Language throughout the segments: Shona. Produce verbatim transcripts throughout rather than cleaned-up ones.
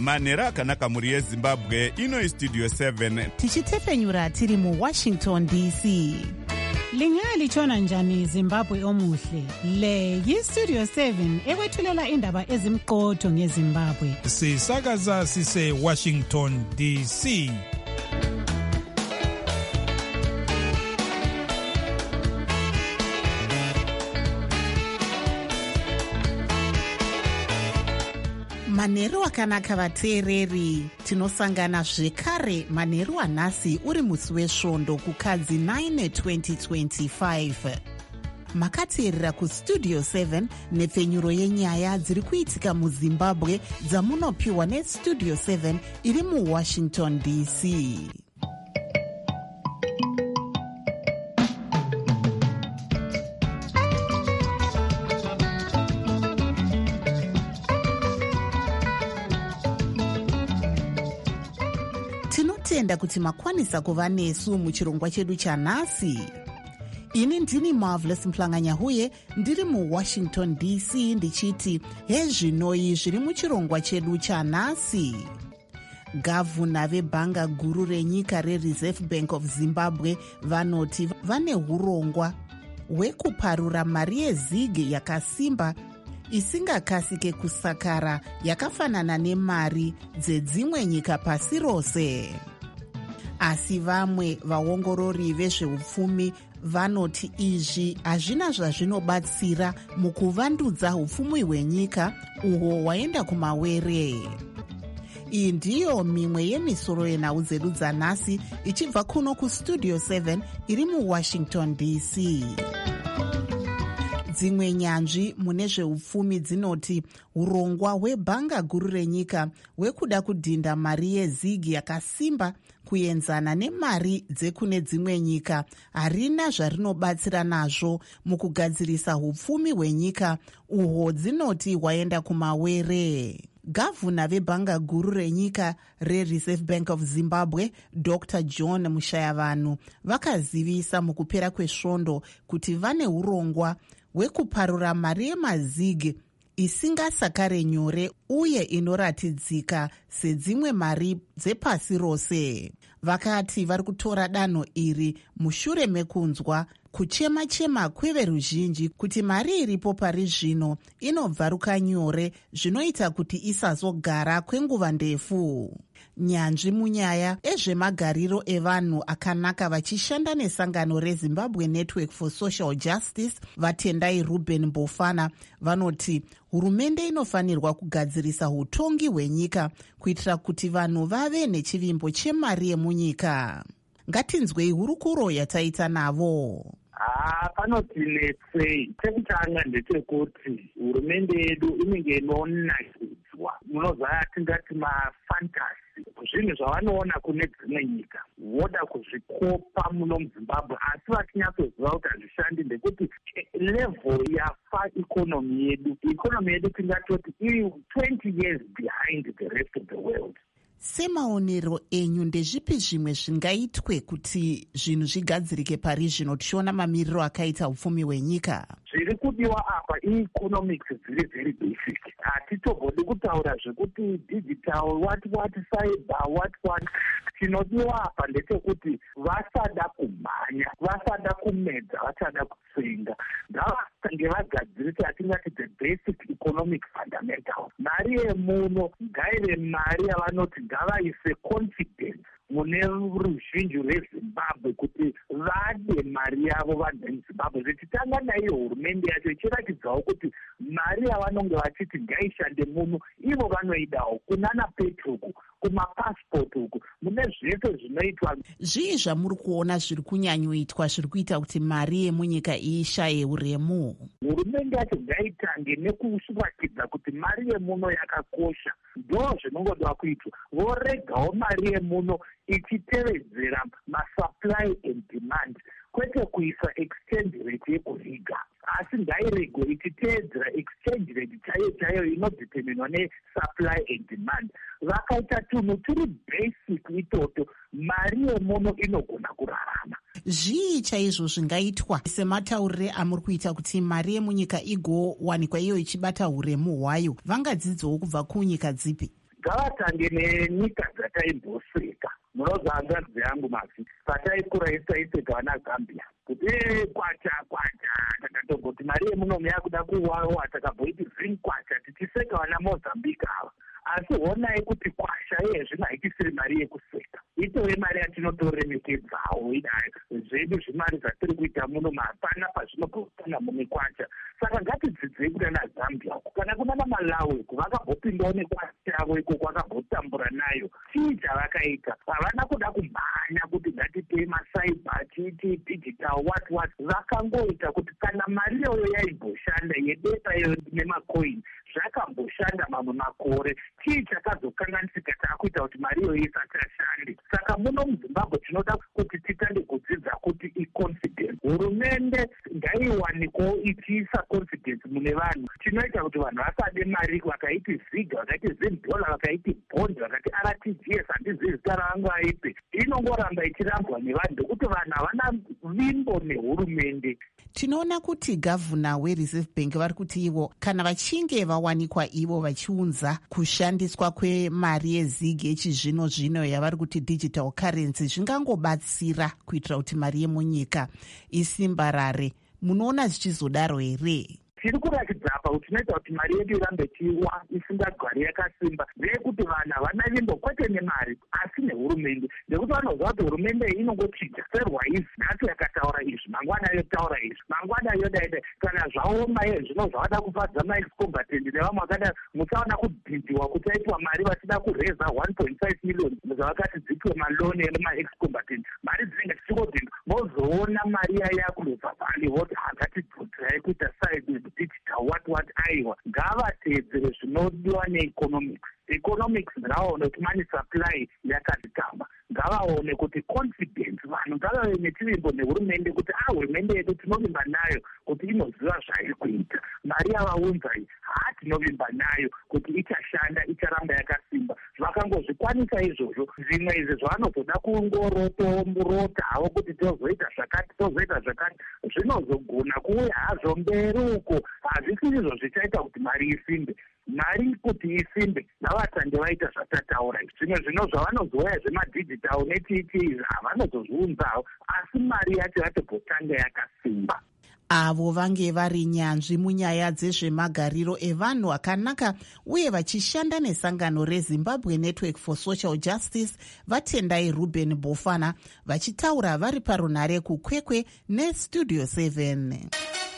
manhero akanaka mhuri yezimbabwe. Ino Studio seven tichitefenyura tiri muWashington D C. Lingalitshona njani Zimbabwe omuhle? Le yiStudio seven ekwethulela indaba ezimqotho ngeZimbabwe. Sisakaza sise Washington D C. Manheru akanaka vateereri, tinosangana zvekare manheru anhasi uri musi wesvondo kukadzi nine twenty twenty-five. Makateerera kuStudio seven nepfenyuro yenyaya dziri kuitika muZimbabwe dzamunopiwa neStudio seven iri muWashington D C. Tinotenda kuti makwanisa kuva nesu muchirongwa chedu chanhasi. Ini ndini Marvelous Mplanganyahuye, ndiri muWashington D C ndichiti hezvinoi zviri muchirongwa chedu chanhasi. Gavhuna vebhanga guru renyika reReserve Bank of Zimbabwe vanoti vane hurongwa hwekuparura mari yezigi yakasimba isingakasike kusakara yakafanana nemari dzedzimwe nyika pasi rose. Asi vamwe vaongorori vezveupfumi vanoti izvi hazvina zvazvinobatsira mukuvandudza upfumi hwenyika uhwo hwaenda kumawere. Iyi ndiyo mimwe yemisoro yenhau dzedu dzanhasi ichibva kuno kuStudio seven iri muWashington D C. Dzimwe nyanzvi mune zveupfumi dzinoti urongwa hwebhanga guru renyika hwekuda kudhinda mari yezigi yakasimba kuenzana nemari dzekune dzimwe nyika harina zvarinobatsira nazvo mukugadzirisa upfumi hwenyika uhwo dzinoti hwaenda kumawere. Gavhuna vebhanga guru renyika reReserve Bank of Zimbabwe Doctor John Mushayavanhu vakazivisa mukupera kwesvondo kuti vane urongwa hwekuparura mari yemazigi isingasakare nyore uye inoratidzika sedzimwe mari dzepasi rose. Vakati vari kutora danho iri mushure mekunzwa kuchema-chema kweveruzhinji kuti mari iripo pari zvino inobvaruka nyore zvinoita kuti isazogara kwenguva ndefu. Nyanzvi munyaya ezvemagariro evanhu akanaka vachishanda nesangano reZimbabwe Network for Social Justice vatendai Ruben Mbofana vanoti hurumende inofanirwa kugadzirisa utongi hwenyika kuitira kuti vanhu vave nechivimbo chemari yemunyika. Ngatinzwei hurukuro yataita navo. Ah, panotinetsei. Chekutanga ndechekuti hurumende yedu inenge inonakidzwa. Munozva tingati mafantasi. Zvinhu zvavanoona kune dzimwe nyika voda kuzvikopa muno muZimbabwe, asi vatinyatsoziva kuti hazvishandi ndekuti level yafa ikonomi yedu. Ikonomi yedu tingatoti iri twenty years behind the rest of the world. Semaonero enyu ndezvipi zvimwe zvingaitwe kuti zvinhu zvigadzirike pari zvino tichiona mamiriro akaita upfumi hwenyika? Zviri kudiwa apa i-economics dziri very basic. Hatitogodi kutaura zvekuti digital, what what, cyber, what what. Chinodiwa apa ndechekuti vasada kumhanya, vasada kumedza, vasada kutsenga. Ngavasange vagadzirisa yatingati the basic economic fundamentals. Mari yemuno ngaive mari yavanoti ngavaise confidence mune ruzhinji rweZimbabwe kuti vade mari yavo vanhu veZimbabwe. Zvichitanga naiyo hurumende yacho ichiratidzawo kuti mari yavanonge vachiti ngaishande muno ivo vanoidawo kunana petroku kumapasipoti uku mune zvese zvinoitwa. Zvii zvamuri kuona zviri kunyanyoitwa zviri kuita kuti mari yemunyika ishaye uremu? Hurumende yacho ngaitange nekuratidza kuti mari yemuno yakakosha. Ndo zvinongoda kuitwa. Voregawo mari yemuno ichitevedzera masupply and demand, kwete kuisa exchange rate yekuvhiga, asi ngairegwe ichiteedzera exchange rate chaiyo chaiyo inodeterminwa nesupply and demand. Vakaita tunhu turi basic itoto, mari yemuno inogona kurarama. Zvii chaizvo zvingaitwa semataurire amuri kuita kuti mari yemunyika igowanikwa iyo ichibata huremu hwayo? Vangadzidzowo kubva kunyika dzipi? ngavatange nenyika dzataimboseka. Munoza hanzvadzi yangu mazi pataikura isaiseka vana Zambia kuti kwacha kwacha takatogoti mari yemunomu yakuda kuwawa takabhoiti zvini kwacha tichiseka vana Mozambique ava. Asi honai kuti kwasha yezvino haichisiri mari yekuseka, itove mari yatinotoremekedzawo idai zvedu zvimari zvatiri kuita muno mapana pazvinogopana mune kwacha. Saka ngatidzidzei kuna naZambia uko kana kuna naMalawi uko vakambopindawo nekwacha yavo ikoko vakambotambura nayo. Chii chavakaita? Havana kuda kumhanya kuti ngatipei masaiba tiiti digital what what. Vakangoita kuti kana mari iyoyo yaimboshanda yedeta iyo nemacoin zvakamboshanda mamwe makore, chii chakazokanganisika taakuita kuti mari iyoyo isati yashande? Saka muno muZimbabwe tinoda kuti titange kudzidza kuti iconfidence. Hurumende ngaiwaniko ichiisa confidence mune vanhu. Chinoita kuti vanhu vasade mari vakaiti Ziga, vakaiti Zimdola, vakaiti Bond, vakati R T G S, handizivi zita ravangu aipe. Inongoramba ichirambwa nevanhu ndokuti vanhu havana vimbo nehurumende. Tinoona kuti gavhuna weReserve Bank vari kuti ivo kana vachinge vawanikwa ivo vachiunza kushandiswa kwemari yezigi yechizvino zvino yavari kuti digital currency zvingangobatsira kuitira kuti mari yemunyika isimbarare. Munoona zvichizodaro here? Tiri kurakidza apa kuti tinoita kuti mari yedu irambe ichiwa isingagari yakasimba ndeyekuti vanhu havana vimbo kwete nemari asi nehurumende, nekuti vanoziva kuti hurumende inongochinja serwaizi nhasi yakataura izvi mangwana yotaura izvi mangwana yodaida. Kana zvaoma zvino zvavada kufadza maexcombatant nevamwe vakada musaona kudhidhiwa kuchaitwa mari vachida kureza one point five million zvavakati dzipiwe maloni emaexcombatant. Mari dzinenge dzichikodhindwa mozoona mari yaya yakunobva pali voti hagatidzodzirai kuita side digital what what. Aiwa, ngavatedzere zvinodiwa neeconomics. Economics ngavaone kuti money supply yakadzikama, ngavaone kuti confidence, vanhu ngavave nechivimbo nehurumende kuti ah, hurumende yedu tinovimba nayo kuti inoziva zvairi kuita. Mari yavaunza iyi haa tinovimba nayo kuti ichashanda, icharamba yakasimba. Vakangozvikwanisa izvozvo, zvimwe izvi zvavanozoda kungorotomburota havo kuti tozoita zvakati tozoita zvakati zvinozogona kuuya hazvo mberi uko. Hazvisiri izvo zvichaita kuti mari isimbe. Mari kuti isimbe ngavatange vaita zvatataura. Zvimwe zvino zvavanozoya zvemadigital netiiti havanozozviunzawo, asi mari yacho yatogotanga yakasimba. Avo vange vari nyanzvi munyaya dzezvemagariro evanhu akanaka uye vachishanda nesangano reZimbabwe Network for Social Justice vaTendai Ruben Bofana vachitaura vari parunhare kukwekwe neStudio seven.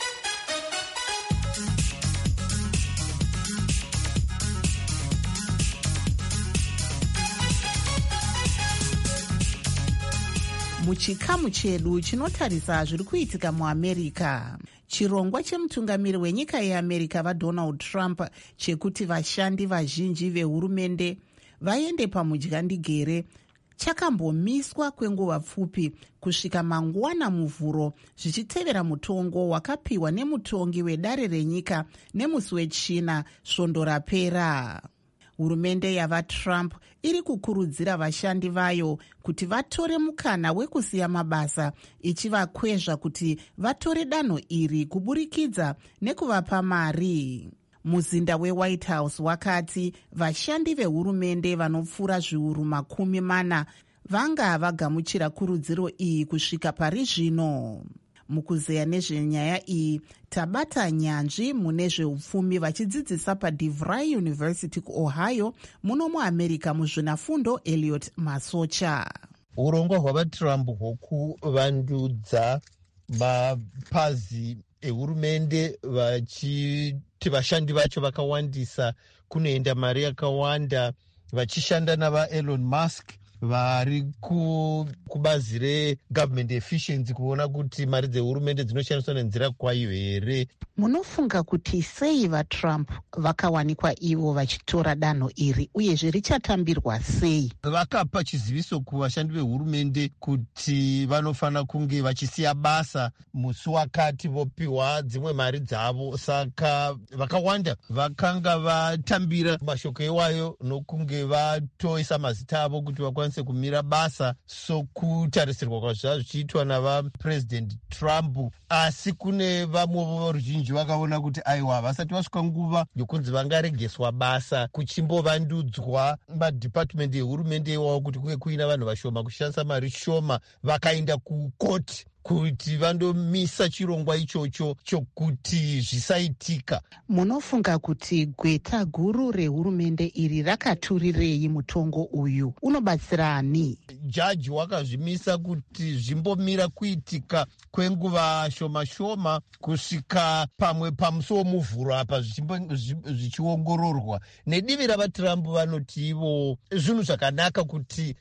Muchikamu chedu chinotarisa zviri kuitika muAmerica. Chirongwa chemutungamiri wenyika yeAmerica vaDonald Trump chekuti vashandi vazhinji vehurumende vaende pamudyandigere chakambomiswa kwenguva pfupi kusvika mangwana muvhuro zvichitevera mutongo wakapiwa nemutongi wedare renyika nemusi wechina svondo rapera. Hurumende yavaTrump iri kukurudzira vashandi vayo kuti vatore mukana wekusiya mabasa ichivakwezva kuti vatore danho iri kuburikidza nekuvapa mari. Muzinda weWhite House wakati vashandi vehurumende vanopfuura zviuru makumi mana vanga vagamuchira kurudziro iyi kusvika pari zvino. Mukuzeya nezvenyaya iyi tabata nyanzvi mune zveupfumi vachidzidzisa paDeVry University kuOhio muno muAmerica muzvinafundo Elliot Masocha. Urongwa hwavaTrump hwokuvandudza mapazi ehurumende vachiti vashandi vacho vakawandisa kunoenda mari yakawanda vachishanda navaElon Musk vari kubazi regovernment efficiency kuona kuti mari dzehurumende dzinoshandiswa nenzira kwayo here. Munofunga kuti sei vaTrump vakawanikwa ivo vachitora danho iri uyezve richatambirwa sei? Vakapa chiziviso kuvashandi vehurumende kuti vanofanira kunge vachisiya basa musi wakati vopiwa dzimwe mari dzavo. Saka vakawanda vakanga vatambira mashoko iwayo nokunge vatoisa mazita avo kuti vakwanise vakwanise kumira basa sokutarisirwa kwazvaa zvichiitwa navapresident Trump. Asi kune vamwe voruzhinji vakaona kuti aiwa vasati vasvika nguva yokunzi vangaregeswa basa kuchimbovandudzwa madhipatimende ehurumende iwawo kuti kuve kuina vanhu vashoma kushandisa mari shoma, vakaenda kukoti kuti vandomisa chirongwa ichocho chokuti zvisaitika. Munofunga kuti gweta guru rehurumende iri rakaturirei mutongo uyu? Unobatsira ani? Jaji wakazvimisa kuti zvimbomira kuitika kwenguva shoma shoma kusvika pamwe pamusuwo muvhuro apa zvichiongororwa. Nedivi ravaTrump vanoti ivo zvinhu zvakanaka kuti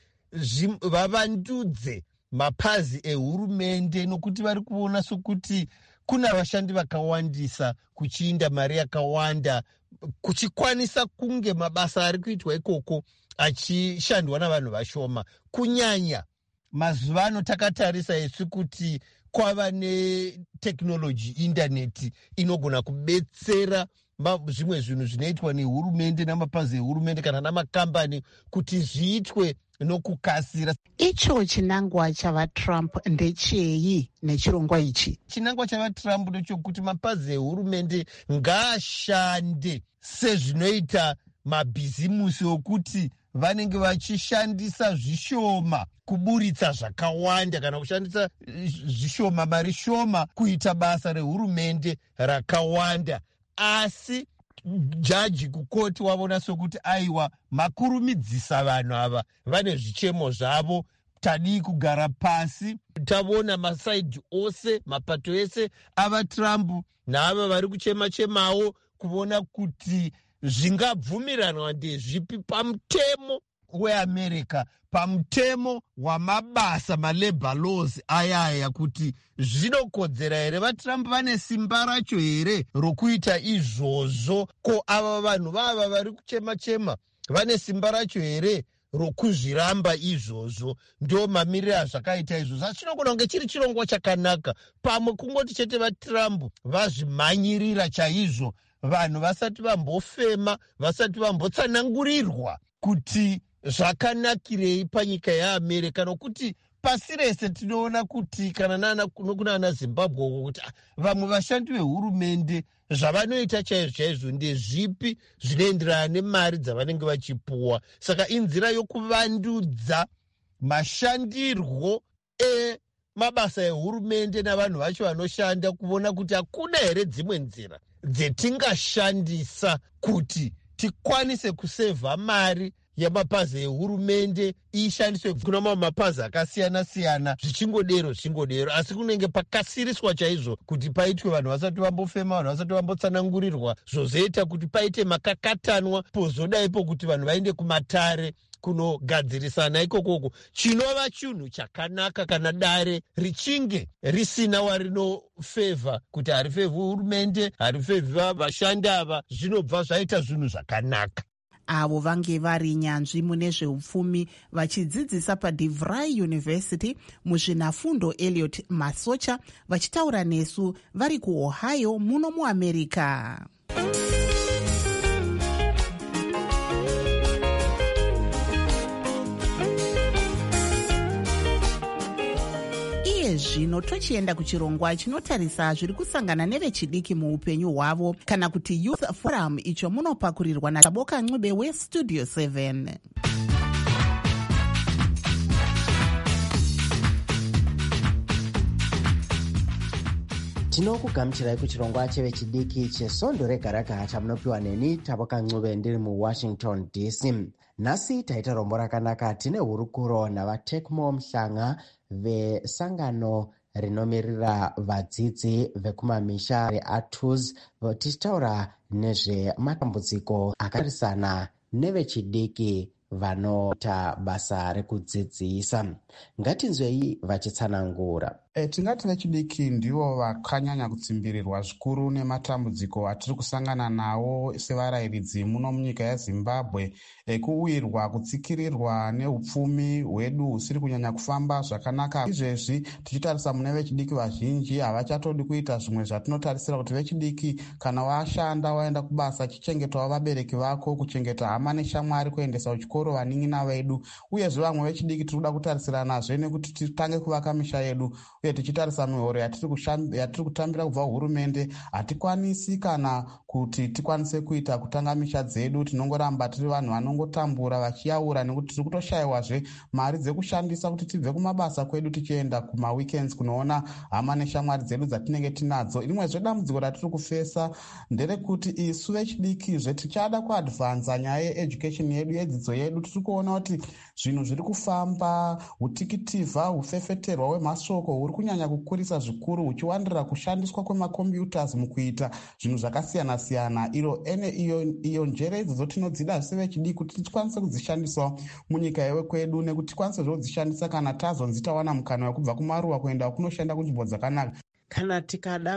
vavandudze mapazi ehurumende, nokuti vari kuona sokuti kuna vashandi vakawandisa kuchiinda mari yakawanda kuchikwanisa kunge mabasa ari kuitwa ikoko achishandwa navanhu vashoma. Kunyanya mazuva ano takatarisa isu kuti kwava netekinoloji, indaneti inogona kubetsera zvimwe zvinhu zvinoitwa nehurumende namapazi ehurumende kana namakambani kuti zviitwe nokukasira. Icho chinangwa chavaTrump ndechei nechirongwa ichi? Chinangwa chavaTrump ndechokuti mapazi ehurumende ngaashande sezvinoita mabhizimusi okuti vanenge vachishandisa zvishoma kuburitsa zvakawanda kana kushandisa zvishoma mari shoma kuita basa rehurumende rakawanda. Asi jaji kukoti wavona sokuti aiwa makurumidzisa vanhu ava vane zvichemo zvavo, tadii kugara pasi. Tavona masaidhi ose, mapato ese avaTrump naava vari kuchema-chemawo kuona kuti zvingabvumiranwa ndezvipi pamutemo weAmerica, pamutemo wamabasa, malabor laws ayaya, kuti zvinokodzera here. VaTrump vane simba racho here rokuita izvozvo? Ko ava vanhu vava vari kuchema-chema vane simba racho here rokuzviramba izvozvo? Ndo mamiriro azvakaita izvozvo. Asi chinogona kunge chiri chirongwa chakanaka, pamwe kungoti chete vaTrump vazvimhanyirira chaizvo, vanhu vasati vambofema, vasati vambotsanangurirwa kuti zvakanakirei panyika yeAmerica, nokuti pasi rese tinoona kuti kana nana kunana Zimbabwe kuti vamwe vashandi vehurumende zvavanoita chaizvo chaizvo ndezvipi zvinoenderana nemari dzavanenge vachipuwa. Saka inzira yokuvandudza mashandirwo emabasa ehurumende navanhu vacho vanoshanda, kuona kuti hakuna here dzimwe nzira dzetingashandisa kuti tikwanise kusevha mari yamapazi ehurumende ishandiswe kuna mamwe mapazi akasiyana-siyana, zvichingodero zvichingodero. Asi kunenge pakasiriswa chaizvo kuti paitwe vanhu vasati vambofema, vanhu vasati vambotsanangurirwa, zvozoita kuti paite makakatanwa, pozodaipo kuti vanhu vaende kumatare kunogadzirisana ikokoko. Chinova chinhu chakanaka kana dare richinge risina warinofevha, kuti harifevhi hurumende, harifevhi vashandi ava, zvinobva zvaita zvinhu zvakanaka. Avo vange vari nyanzvi mune zveupfumi vachidzidzisa paDeVry University muzvinafundo Elliot Masocha vachitaura nesu vari kuOhio muno muAmerica. Zvino tochienda kuchirongwa chinotarisa zviri kusangana nevechidiki muupenyu hwavo, kana kuti Youth Forum, icho munopakurirwa naChaboka Ncube weStudio seven. Tinokugamuchirai kuchirongwa chevechidiki chesondo rega raga chamunopiwa neni Chaboka Ncube ndiri muWashington D C. Nhasi taita rombo rakanaka. Tine hurukuro navaTechmo Mhlanga vesangano rinomirira vadzidzi vekumamisha reATUS, tichitaura nezvematambudziko akarisana nevechidiki vanoita basa rekudzidzisa. Ngatinzwei vachitsanangura. E, tingati vechidiki ndivo vakanyanya kutsimbirirwa zvikuru nematambudziko atiri kusangana nawo sevarayiridzi muno munyika yezimbabwe, ekuwirwa kutsikirirwa neupfumi hwedu husiri kunyanya kufamba zvakanaka. Izvezvi tichitarisa mune vechidiki vazhinji havachatodi kuita zvimwe zvatinotarisira kuti vechidiki kana washanda waenda kubasa chichengetawo vabereki vako, kuchengeta hama neshamwari, kuendesa kuchikoro vanin'ina vedu. Uyezve vamwe vechidiki tiri kuda kutarisira nazve nekuti titange kuvaka misha yedu, uye tichitarisa mihoro yatiri kutambira kubva hurumende hatikwanisi kana kuti tikwanise kuita kutanga misha dzedu. Tinongoramba tiri vanhu vanongotambura vachiyaura nekuti tiri kutoshayiwazve mari dzekushandisa kuti tibve kumabasa kwedu tichienda kumaweekends kunoona hama neshamwari dzedu dzatinenge tinadzo. Rimwezve dambudziko ratiri kufesa nderekuti isu vechidikizve tichada kuadvanza nyaya yeeducation yedu, yedzidzo yedu. Tiri kuona kuti zvinhu zviri kufamba, utikitivha, hufefeterwa hwemashoko huri kunyanya kukurisa zvikuru, huchiwandirira kushandiswa kwemakombiyutas mukuita zvinhu zvakasiyana-siyana. Iro ene iyo, iyo njere idzodzo tinodzida sevechidiki kuti tikwanise kudzishandisawo munyika yewe kwedu, nekuti tikwanise zvodzishandisa kana tazonzi tawana mukana wekubva kumaruwa kuenda kunoshanda kunzvimbo dzakanaka. Kana tikada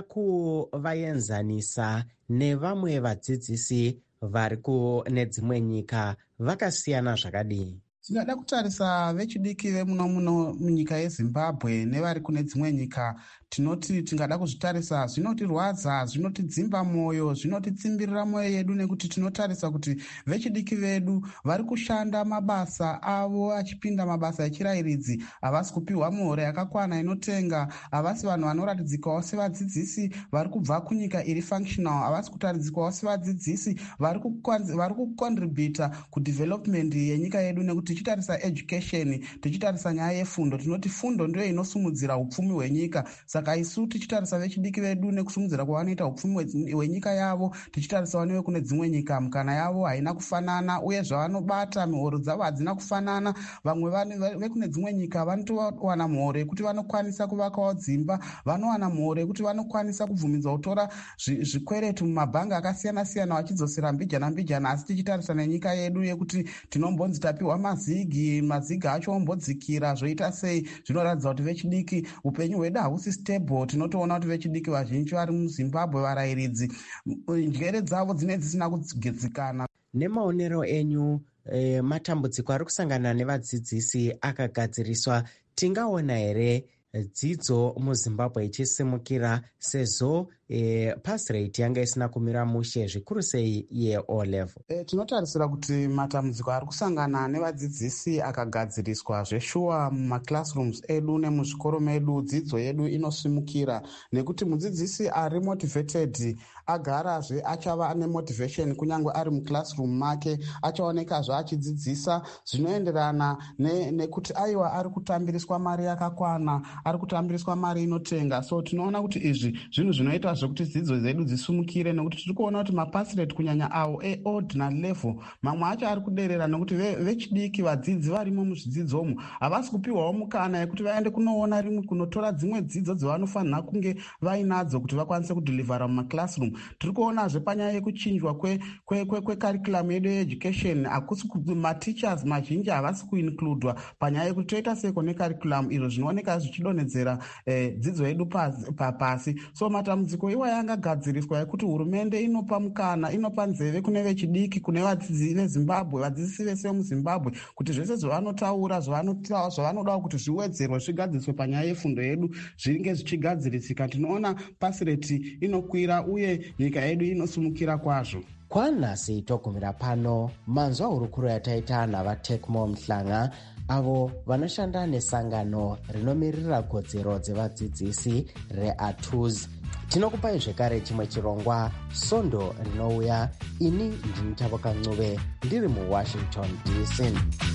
kuvaenzanisa nevamwe vadzidzisi vari kune dzimwe nyika vakasiyana zvakadii? Tingada kutarisa vechidiki vemuno muno munyika yezimbabwe nevari kune dzimwe nyika, tinoti tingada kuzvitarisa zvinotirwadza, zvinotidzimba mwoyo, zvinotitsimbirira mwoyo yedu, nekuti tinotarisa kuti vechidiki vedu vari kushanda mabasa avo achipinda mabasa echirayiridzi, havasi kupiwa mihoro yakakwana inotenga, havasi vanhu vanoratidzikawo sevadzidzisi vari kubva kunyika iri functional, havasi kutaridzikawo sevadzidzisi vari kucontributa kudevelopment yenyika yedu. Nekuti tichitarisa education, tichitarisa nyaya yefundo, tinoti fundo ndiyo inosumudzira upfumi hwenyika. Saka isu tichitarisa vechidiki vedu nekusumudzira kwavanoita upfumi hwenyika yavo, tichitarisa newe kune dzimwe nyika mukana yavo haina kufanana, uye zvavanobata mihoro dzavo hadzina kufanana. Vamwe vekune dzimwe nyika vanotowana mihoro yekuti vanokwanisa kuvakawo dzimba, vanowana mihoro yekuti vanokwanisa kubvumidza kutora zvikweretu mumabhanga akasiyana-siyana vachidzosera mbijana mbijana. Asi tichitarisa nenyika yedu yekuti tinombonzi tapiwa mazigi, mazigi acho ombodzikira, zvoita sei? Zvinoratidza kuti vechidiki upenyu hwedu hausi stable. Tinotoona kuti vechidiki vazhinji vari muzimbabwe varayiridzi njere dzavo dzinenge dzisina kugedzikana. Nemaonero enyu, e, matambudziko ari kusangana nevadzidzisi akagadziriswa, tingaona here dzidzo muzimbabwe ichisimukira sezvo e, pass rate yanga isina kumira mushe zvikuru sei ye-O level? E, tinotarisira kuti matambudziko ari kusangana nevadzidzisi akagadziriswa zveshuwa mumaclassrooms edu nemuzvikoro medu, dzidzo yedu inosimukira, nekuti mudzidzisi ari motivated agarazve achava ane motivation kunyange ari muclassroom make, achaonekazve achidzidzisa zvinoenderana nekuti ne aiwa ari kutambiriswa mari yakakwana, ari kutambiriswa mari inotenga. So tinoona kuti izvi zvinhu zvinoita zvekuti dzidzo dzedu dzisumukire, nekuti tiri kuona kuti mapass rate kunyanya awo eordinary level mamwe acho ari kuderera, nekuti vechidiki ve vadzidzi varimo muzvidzidzomo havasi kupiwawo mukana yekuti vaende kunoona rimwe kunotora dzimwe dzidzo dzavanofanira kunge vainadzo kuti vakwanise kudhilivhara mumaclassroom. Tiri kuonazve panyaya yekuchinjwa kwecurriculum yedu yeeducation, hakusi mateachers mazhinji havasi kuinkludwa panyaya yekuti toita seko necurriculum, izvo zvinooneka zvichidonhedzera eh, dzidzo yedu pasi. So matambudziko iwa yangagadziriswa yekuti hurumende inopa mukana, inopa nzeve kune vechidiki, kune vadzidzi vezimbabwe, vadzidzisi vese vemuzimbabwe, kuti zvese zvavanotaura, zvavanoda kuti zviwedzerwe, zvigadziriswe panyaya yefundo yedu zvinge zvichigadzirisika. Tinoona pass rate inokwira uye nyika yedu inosumukira kwazvo. Kwanhasi togumira pano manzwa hurukuro yataita navatekmo Mhlanga, avo vanoshanda nesangano rinomirira kodzero dzevadzidzisi reATUZ. Tinokupai zvekare chimwe chirongwa Sondo rinouya. Ini ndini Tavoka Ncube ndiri muWashington D C.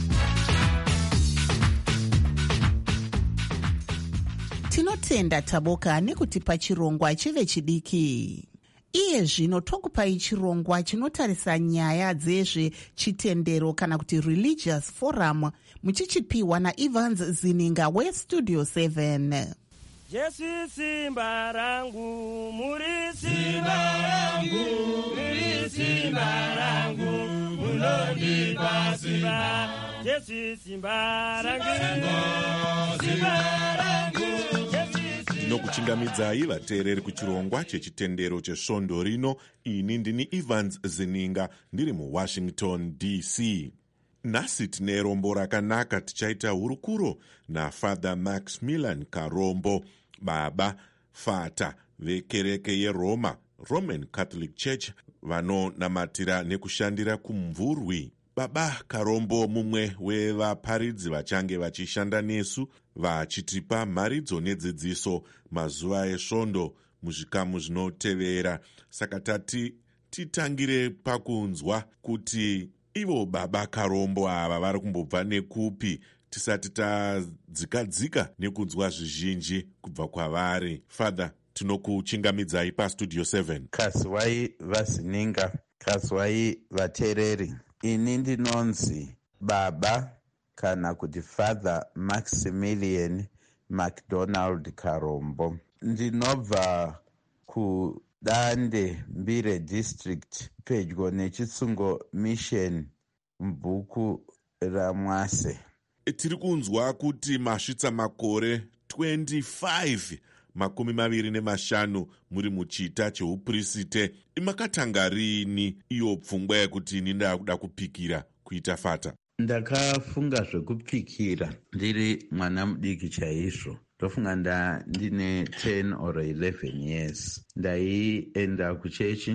Tinotenda Taboka nekutipa chirongwa chevechidiki. Iye zvino tokupai chirongwa chinotarisa nyaya dzezvechitendero kana kuti religious forum, muchichipiwa naEvans Zininga weStudio seven. Jesu simba rangu, muri simba rangu, muri simba rangu, munonipa simba. Jesu simba rangu, simba rangu, Jesu ndinokuchingamidzai vateereri kuchirongwa chechitendero chesvondo rino. Ini ndini Evans Zininga ndiri muWashington D C. Nhasi tine rombo rakanaka. Tichaita hurukuro naFather Maximilian Karombo, baba fata vekereke yeRoma, Roman Catholic Church, vanonamatira nekushandira kumvurwi. Baba Karombo mumwe wevaparidzi vachange vachishanda nesu vachitipa mharidzo nedzidziso mazuva esvondo muzvikamu zvinotevera. Saka tati titangire pakunzwa kuti ivo baba Karombo ava vari kumbobva nekupi, tisati tadzikadzika nekunzwa zvizhinji kubva kwavari. Father, tinokuchingamidzai pastudio seven. Kazwai vazininga, kazwai vateereri. Ini ndinonzi baba kana kuti Father Maximilian MacDonald Karombo. Ndinobva kuDande Mbire District pedyo neChitsungo Mission mubhuku raMwase. Tiri kunzwa kuti masvitsa makore twenty-five makumi maviri nemashanu muri muchita cheupriste. Imakatanga rini iyo pfungwa yekuti ini ndakuda kupikira kuita fata? Ndakafunga zvekupikira ndiri mwana mudiki chaizvo. Ndofunga nda ndine ten or eleven years. Ndaienda kuchechi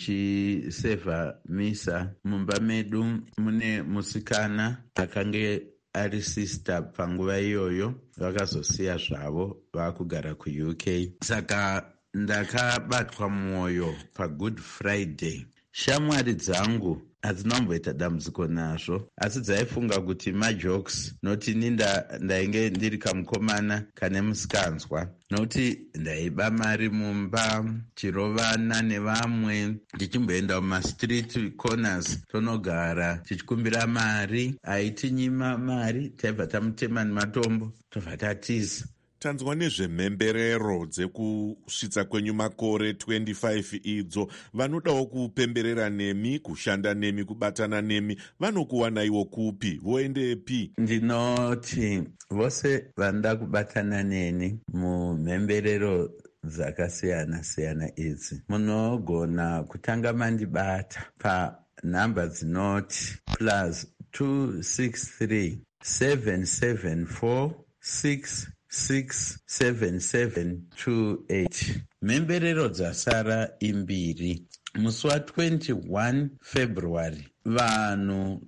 ndichisevha misa. Mumba medu mune musikana akange ari sister panguva iyoyo, vakazosiya zvavo vakugara kuU K. Saka ndakabatwa mwoyo paGood Friday. Shamwari dzangu hadzinomboita dambudziko nazvo, asi dzaifunga kuti majokes, noti ninda ndainge ndiri kamukomana kane musikanzwa, noti ndaiba mari mumba, chirovana nevamwe, tichimboenda mumastreet corners tonogara tichikumbira mari. Aitinyima mari taibva tamutema nematombo tobva tatiza. Tanzwa nezvemhemberero dzekusvitsa kwenyu makore twenty-five idzo. Vanodawo kupemberera nemi, kushanda nemi, kubatana nemi, vanokuwanaiwo kupi, voendepi? Ndinoti vose vanoda kubatana neni mumhemberero dzakasiyana siyana idzi, munogona kutanga mandibata panhamba dzinoti plus two six three seven seven four six six seven seven two eight. Mhemberero dzasara imbiri. Musi wa-twenty-one February vanhu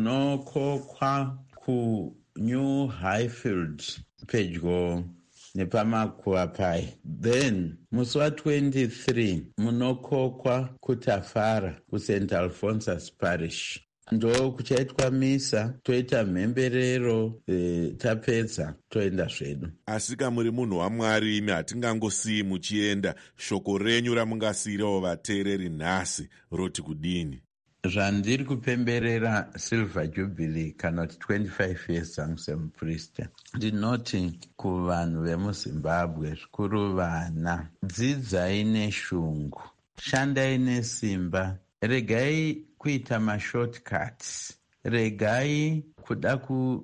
munokokwa kuNew Highfield pedyo nepamakuapai. Then musi wa-twenty-three munokokwa kuTafara kuSaint Alphonsus Parish. Ndo kuchaitwa misa, toita mhemberero, e, tapedza toenda zvedu. Asika muri munhu waMwari, imi hatingangosiyi muchienda. Shoko renyu ramungasiyirawo vateereri nhasi roti kudini? Zvandiri kupemberera Silver Jubilee kana kuti twenty-five years dzangu semuprista, ndinoti kuvanhu vemuZimbabwe, zvikuru vana, dzidzai neshungu, shandai nesimba, regai kuita mashortcuts, regai kuda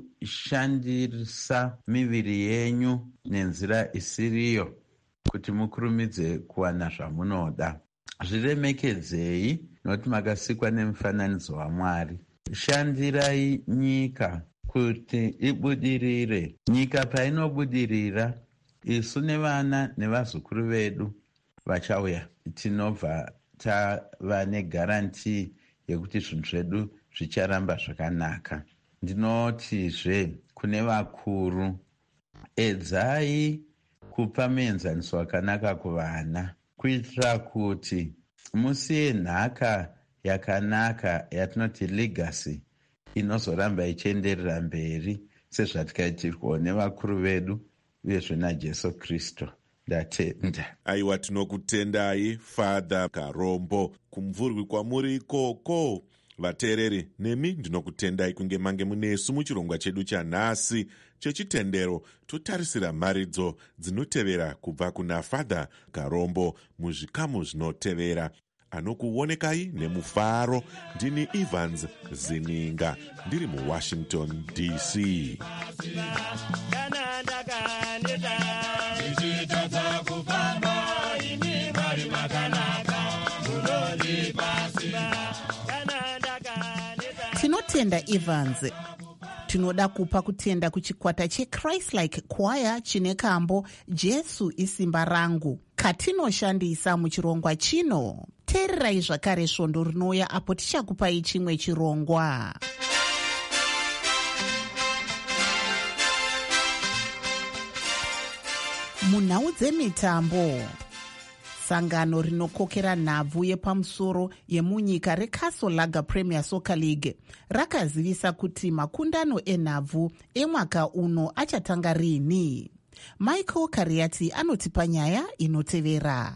kushandisa miviri yenyu nenzira isiriyo kuti mukurumidze kuwana zvamunoda. Zviremekedzei nokuti makasikwa nemufananidzo waMwari. Shandirai nyika kuti ibudirire. Nyika painobudirira, isu nevana nevazukuru vedu vachauya, tinobva tava negarantii yekuti zvinhu zvedu zvicharamba zvakanaka. Ndinotizve kune vakuru, edzai kupa muenzaniso wakanaka kuvana, kuitira kuti musiye nhaka yakanaka yatinoti legacy inozoramba ichienderera mberi sezvatikaitirwawo nevakuru vedu uyezve naJesu Kristu. Ndatenda. Aiwa, tinokutendai Father Karombo kumvurwi kwamuri ikoko. Vateereri, nemi ndinokutendai kunge mange munesu muchirongwa chedu chanhasi chechitendero. Totarisira mharidzo dzinotevera kubva kuna Father Karombo muzvikamu zvinotevera. anokuonekai nemufaro. Ndini Evans Zininga ndiri muWashington D C. Tinotenda Evans. Tinoda kupa kutenda kuchikwata cheChrist-like Choir chine kambo Jesu isimba rangu katinoshandisa muchirongwa chino. Teererai zvakare svondo rinouya apo tichakupai chimwe chirongwa. Munhau dzemitambo, sangano rinokokera nhabvu yepamusoro yemunyika reCastle Lager Premier Soccer League rakazivisa kuti makundano enhabvu emwaka uno achatanga rini. Michael Kariati anotipa nyaya inotevera.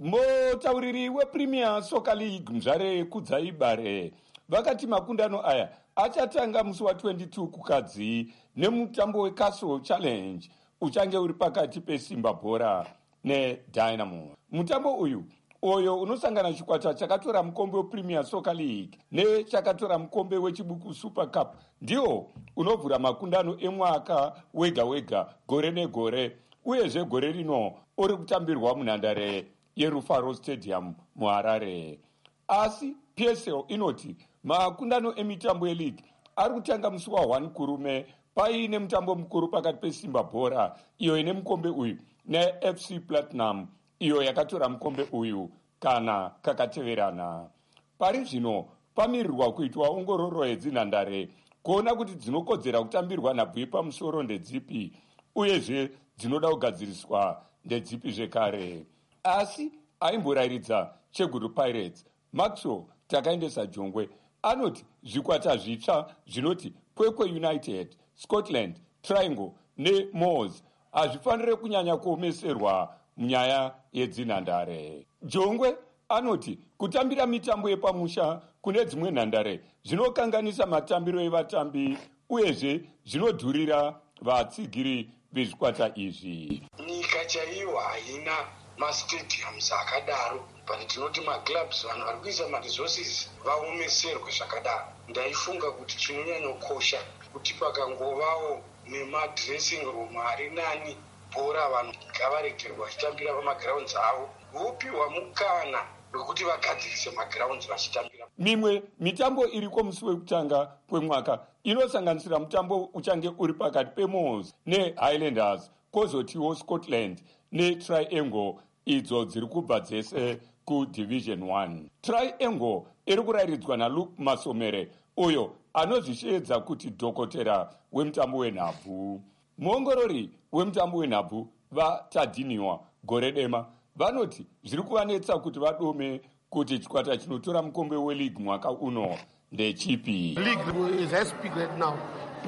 Mutauriri wePremier Soccer League Mzvare Kudzaibare vakati makundano aya achatanga musi wa twenty-two kukadzi nemutambo weCastle Challenge uchange uri pakati peSimba Bhora neDynamo. Mutambo uyu oyo unosangana chikwata chakatora mukombe wePremier Soccer League nechakatora mukombe wechibuku Super Cup ndiwo unovhura makundano emwaka wega wega gore negore, uyezve gore rino uri kutambirwa munhandare yeRufaro Stadium muHarare. Asi P S L inoti makundano emitambo yeleague ari kutanga musi wa one kurume paine mutambo mukuru pakati peSimba Bhora iyo ine mukombe uyu neF C Platinum iyo yakatora mukombe uyu kana kakateverana. Pari zvino pamirirwa kuitwa ongororo yedzinhandare kuona kuti dzinokodzera kutambirwa nhabvu yepamusoro ndedzipi uyezve dzinoda kugadziriswa ndedzipi zvekare. Asi aimborayiridza Cheguru Pirates Maxwell Takaendesa Jongwe anoti zvikwata zvitsva zvinoti Kwekwe United, Scotland, Triangle neMoors hazvifanire kunyanya kuomeserwa munyaya yedzinhandare. Jongwe anoti kutambira mitambo yepamusha kune dzimwe nhandare zvinokanganisa matambiro evatambi uyezve zvinodhurira vatsigiri vezvikwata izvi. Nyika chaiyo haina mastadiums akadaro, but tinoti maclubs vanhu vari kuisa maresources vaomeserwe zvakadaro. Ndaifunga kuti chinonyanya kukosha kuti pakangovawo nemadressing room ari nani bhora vanhu ngavaregerwa vachitambira pamagrounds avo, vopiwa mukana wekuti vagadzirise magrounds vachitambira. Mimwe mitambo iriko musi wekutanga kwemwaka inosanganisira mutambo uchange uri pakati peMoors neHighlanders, kwozotiwo Scotland neTriangle idzo dziri kubva dzese kuDivision one. Triangle iri kurayiridzwa naLuke Masomere uyo anozvisheedza kuti dhokotera wemutambo wenhabvu. Muongorori wemutambo wenhabvu vaTadhiniwa gore dema vanoti zviri kuvanetsa kuti vadome kuti chikwata chinotora mukombe weleague mwaka uno ndechipi. League is as big right now.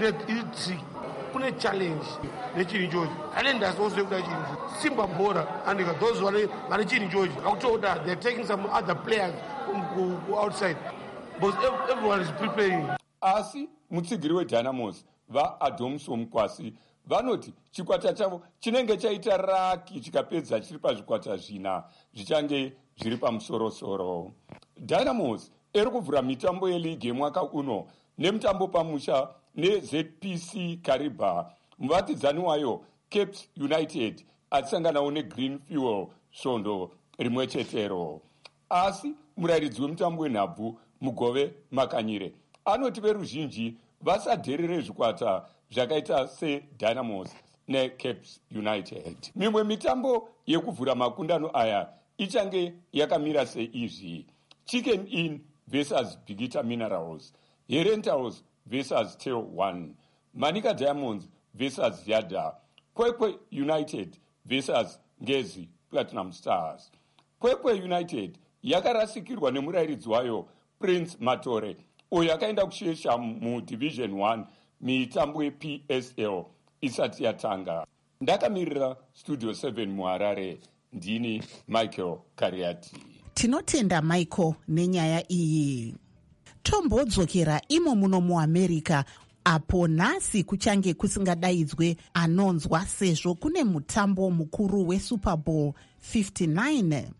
It's kune challenge nechini George. Highlanders also have challenge. Simba Bhora and those who are chini George. I told that they're taking some other players from outside. But everyone is preparing. Asi mutsigiri weDynamos vaAdomso Mukwasi vanoti chikwata chavo chinenge chaita raki chikapedza chiri pazvikwata zvina zvichange zviri pamusorosoro. Dynamos iri kuvhura mitambo yeleague yemwaka uno nemutambo pamusha neZ P C Kariba. Muvatidzani wayo Cape United atisanganawo neGreen Fuel svondo rimwe chetero. Asi murayiridzi wemutambo wenhabvu Mugove Makanyire anoti veruzhinji vasadherere zvikwata zvakaita seDynamos neCape United. Mimwe mitambo yekuvhura makundano aya ichange yakamira seizvi: Chicken Inn versus Bigita Minerals, Herentals versus Tail one, Manika Diamonds versus Yada, Kwekwe United versus Ngezi Platinum Stars. Kwekwe United yakarasikirwa nemurayiridzi wayo Prince Matore uyo akaenda kushesha muDivision one mitambo yeP S L isati yatanga. Ndakamirira Studio seven muHarare, ndini Michael Kariati. Tinotenda Michael nenyaya iyi. Tombodzokera imo muno muAmerica apo nhasi kuchange kusingadaidzwe anonzwa sezvo kune mutambo mukuru weSuper Bowl fifty-nine.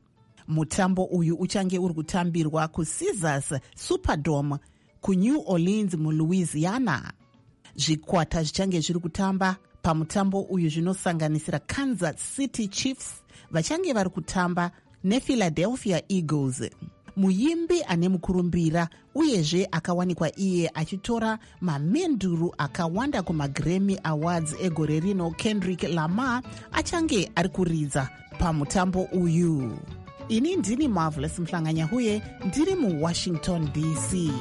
Mutambo uyu uchange uri kutambirwa kuCaesars Superdome kuNew Orleans muLouisiana. Zvikwata zvichange zviri kutamba pamutambo uyu zvinosanganisira Kansas City Chiefs vachange vari kutamba nePhiladelphia Eagles. Muimbi ane mukurumbira uyezve akawanikwa iye achitora mamenduru akawanda kumaGrammy Awards egore rino, Kendrick Lamar achange ari kuridza pamutambo uyu. Ini ndini Marvelous Mhlanganyahuye, ndiri muWashington D C.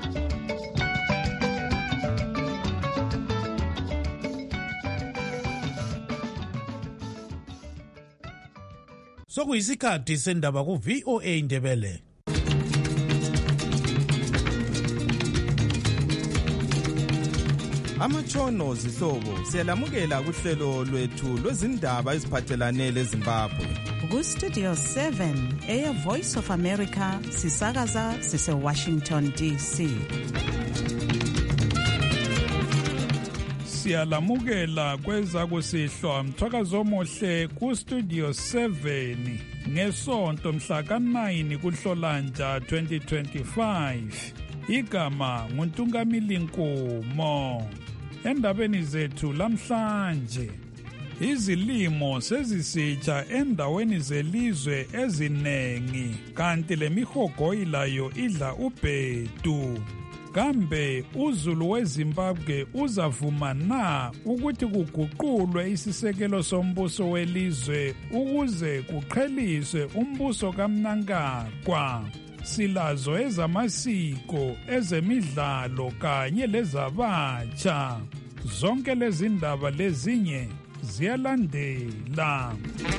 Sokuyisikhathi sendaba ku V O A Ndebele. Amatshono zihlobo siyalamukela kuhlelo lwethu lwezindaba eziphathelane leZimbabwe. Ku Studio seven eya Voice of America sisakaza sise Washington D C. Siyalamukela kweza kusihlwa mthwakazo omuhle ku Studio seven ngesonto mhla ka nine kuNhlolanja twenty twenty-five. Igama nguNtungamili Nkomo. Endabeni zethu lamhlanje, izilimo sezisitsha endaweni zelizwe ezinengi kanti lemihogoyi layo idla ubhedu. Kambe uzulu weZimbabwe uzavuma na ukuthi kuguqulwe isisekelo sombuso welizwe ukuze kuqheliswe umbuso kaMnangagwa? Silazo ezamasiko, ezemidlalo kanye lezabatsha. Zonke lezi ndaba lezinye ziyalandela.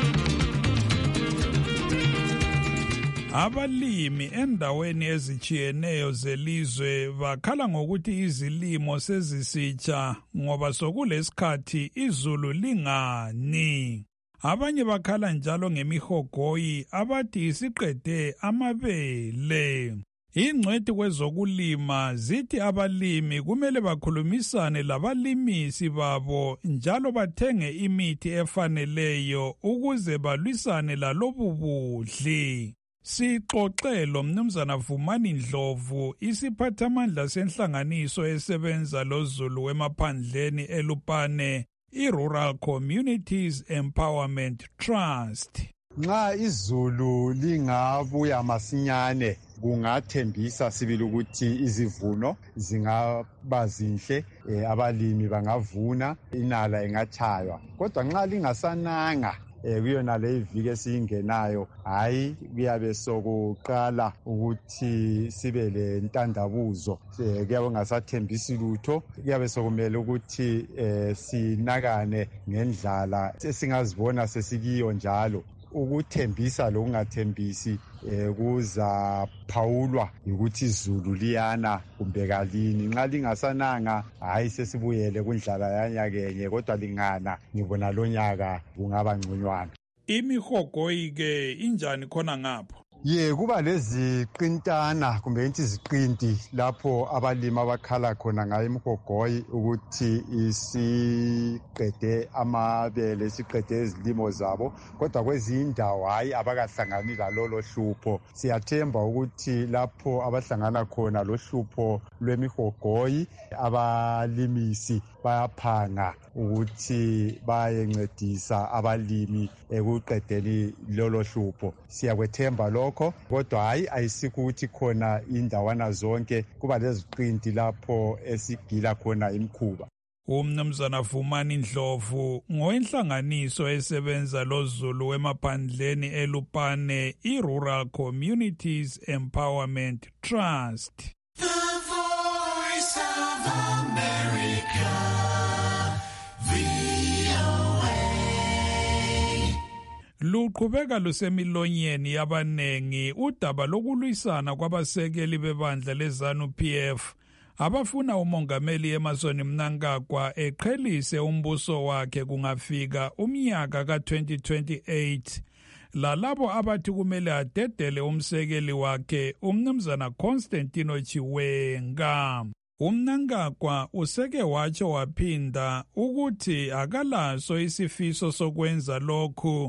Abalimi endaweni ezitshiyeneyo zelizwe bakhala ngokuthi izilimo sezisitsha ngoba sokulesikhathi izulu lingani. Abanye bakhala njalo ngemihogoyi abathi isiqede amabele. Ingcwethi kwezokulima zithi abalimi kumele bakhulumisane labalimisi babo njalo bathenge imithi efaneleyo ukuze balwisane lalobu budli. Sixoxe lo Mnumzana Vumani Ndlovu, isiphathamandla senhlanganiso esebenza lozulu wemaphandleni eLupane, i-Rural Communities Empowerment Trust. Nxa izulu lingabuya masinyane kungathembisa sibili ukuthi izivuno zingaba zinhle, e, abalimi bangavuna, inala ingachaywa. Kodwa nxa lingasananga eh kuyona le iviki esiyingenayo, hayi kuyabe sokuqala ukuthi sibe le ntandabuzo, kuyabe ngasathembisi lutho, kuyabe sokumele ukuthi eh sinakane ngendlala esingazibona sesikiyo njalo. Ukuthembisa lokungathembisi eh kuza phawulwa ukuthi izulu liyana kumbe kalini. Nxa lingasananga, hayi sesibuyele kundlala yanyakenye, kodwa lingana ngibona lonyaka kungaba ngconywana. Imihogoyi ke injani khona ngapho? Ye kuba leziqintana kumbe inthi iziqinti lapho abalimi abakhala khona ngayo imihogoyi ukuthi isiqede amabele, isiqede izilimo zabo, kodwa kwezinye indawo hayi abakahlangani lalolo hlupho. Siyathemba ukuthi lapho abahlangana khona lohlupho lwemihogoyi, abalimisi bayaphanga ukuthi bayencedisa abalimi ekuqedeni lolo hlupho. Siyakwethemba lokho, kodwa hayi ayisikho ukuthi khona indawana zonke kuba leziqinti lapho esigila khona imkhuba. Umnumzana Vumani Ndlovu ngowenhlanganiso esebenza lozulu wemaphandleni eLupane, i-Rural Communities Empowerment Trust. The Voice of America. Luqhubeka lusemilonyeni yabanengi udaba lokulwisana kwabasekeli bebandla leZANU P F abafuna umongameli Emmerson Mnangagwa eqhelise umbuso wakhe kungafika umnyaka ka twenty twenty-eight. Lalabo abathi kumele adedele umsekeli wakhe umnumzana Constantino Chiwenga. UMnangagwa useke watsho waphinda ukuthi akalaso isifiso sokwenza lokhu,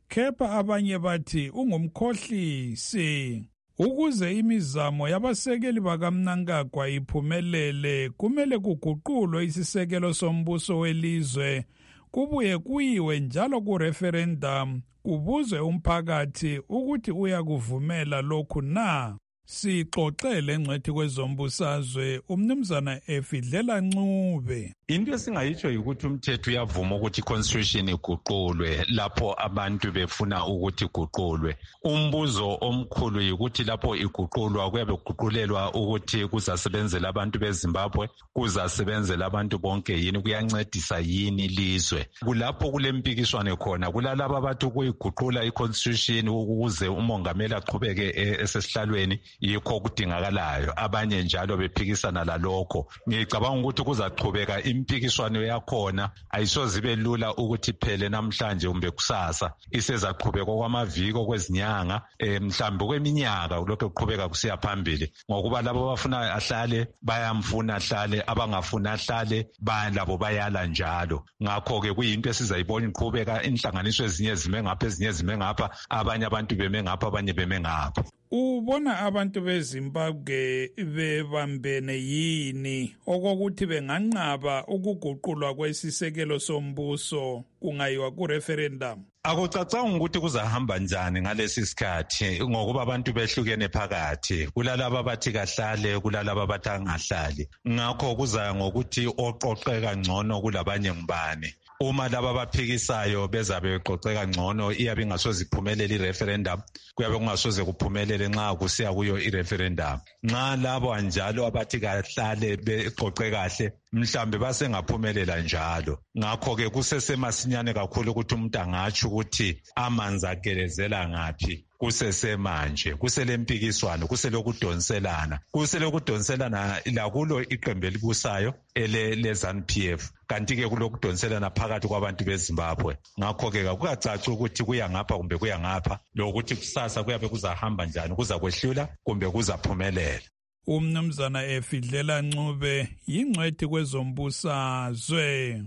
kepha abanye bathi ungumkhohlisi. Ukuze imizamo yabasekeli bakaMnangagwa iphumelele, kumele kuguqulwe isisekelo sombuso welizwe, kubuye kuyiwe njalo ku-referendum, kubuzwe umphakathi ukuthi uyakuvumela lokhu na. Sixoxele ngcwethi kwezombusazwe umnumzana Efidlela Ncube. Into esingayitsho ukuthi umthetho uyavuma ukuthi constitution iguqulwe lapho abantu befuna ukuthi iguqulwe. Umbuzo omkhulu yikuthi lapho iguqulwa kuyabe kuguqulelwa ukuthi kuzasebenzela abantu beZimbabwe, kuzasebenzela abantu bonke yini, kuyancedisa yini lizwe. Kulapho kulempikiswano khona, kulalabo abathi ukuyiguqula iconstitution ukuze umongameli aqhubeke esesihlalweni yikho okudingakalayo, abanye njalo bephikisana lalokho. Ngicabanga ukuthi kuzaqhubeka impikiswano yakhona, ayisoze ibe lula ukuthi phele namhlanje kumbe kusasa, isezaqhubeka kwamaviki okwezinyanga, eh, mhlawumbe kweminyaka lokho kuqhubeka kusiya phambili, ngokuba labo abafuna ahlale bayamfuna ahlale, abangafuna ahlale balabo bayala njalo. Ngakho-ke kuyinto esizayibona iqhubeka, inhlanganiso ezinye zime ngapha ezinye zime ngapha, abanye abantu beme ngapha abanye beme ngapha. Ubona abantu beZimbabwe bebambene yini okokuthi benganqaba ukuguqulwa kwesisekelo sombuso kungayiwa ku-referendum? Akucacanga ukuthi kuzahamba njani ngalesi sikhathi, ngokuba abantu behlukene phakathi, kulalabo abathi kahlale, kulalabo abathi angahlali. Ngakho kuza ngokuthi oqoqeka ngcono kulabanye ngubani. Uma laba abaphikisayo bezabe beqoqeka ngcono, iyabe ingasoze iphumelele i-referendum, kuyabe kungasoze kuphumelele nxa kusiya kuyo i-referendum. Nxa labo anjalo abathi kahlale beqoqe kahle, mhlambe basengaphumelela njalo. Ngakho-ke kusesemasinyane kakhulu ukuthi umuntu angatsho ukuthi amanzi agelezela ngaphi. Kusesemanje, kuselempikiswano, kuselokudonselana, kuselokudonselana lakulo iqembu elibusayo ele-ZANU P F, kanti-ke kulokudonselana phakathi kwabantu beZimbabwe. Ngakho-ke akukacaci ukuthi kuya ngapha kumbe kuya ngapha, lokuthi kusasa kuyabe kuzahamba njani, kuza kwehlula kumbe kuzaphumelela. Umnumzana Efidlela Ncube yingcwethi kwezombusazwe.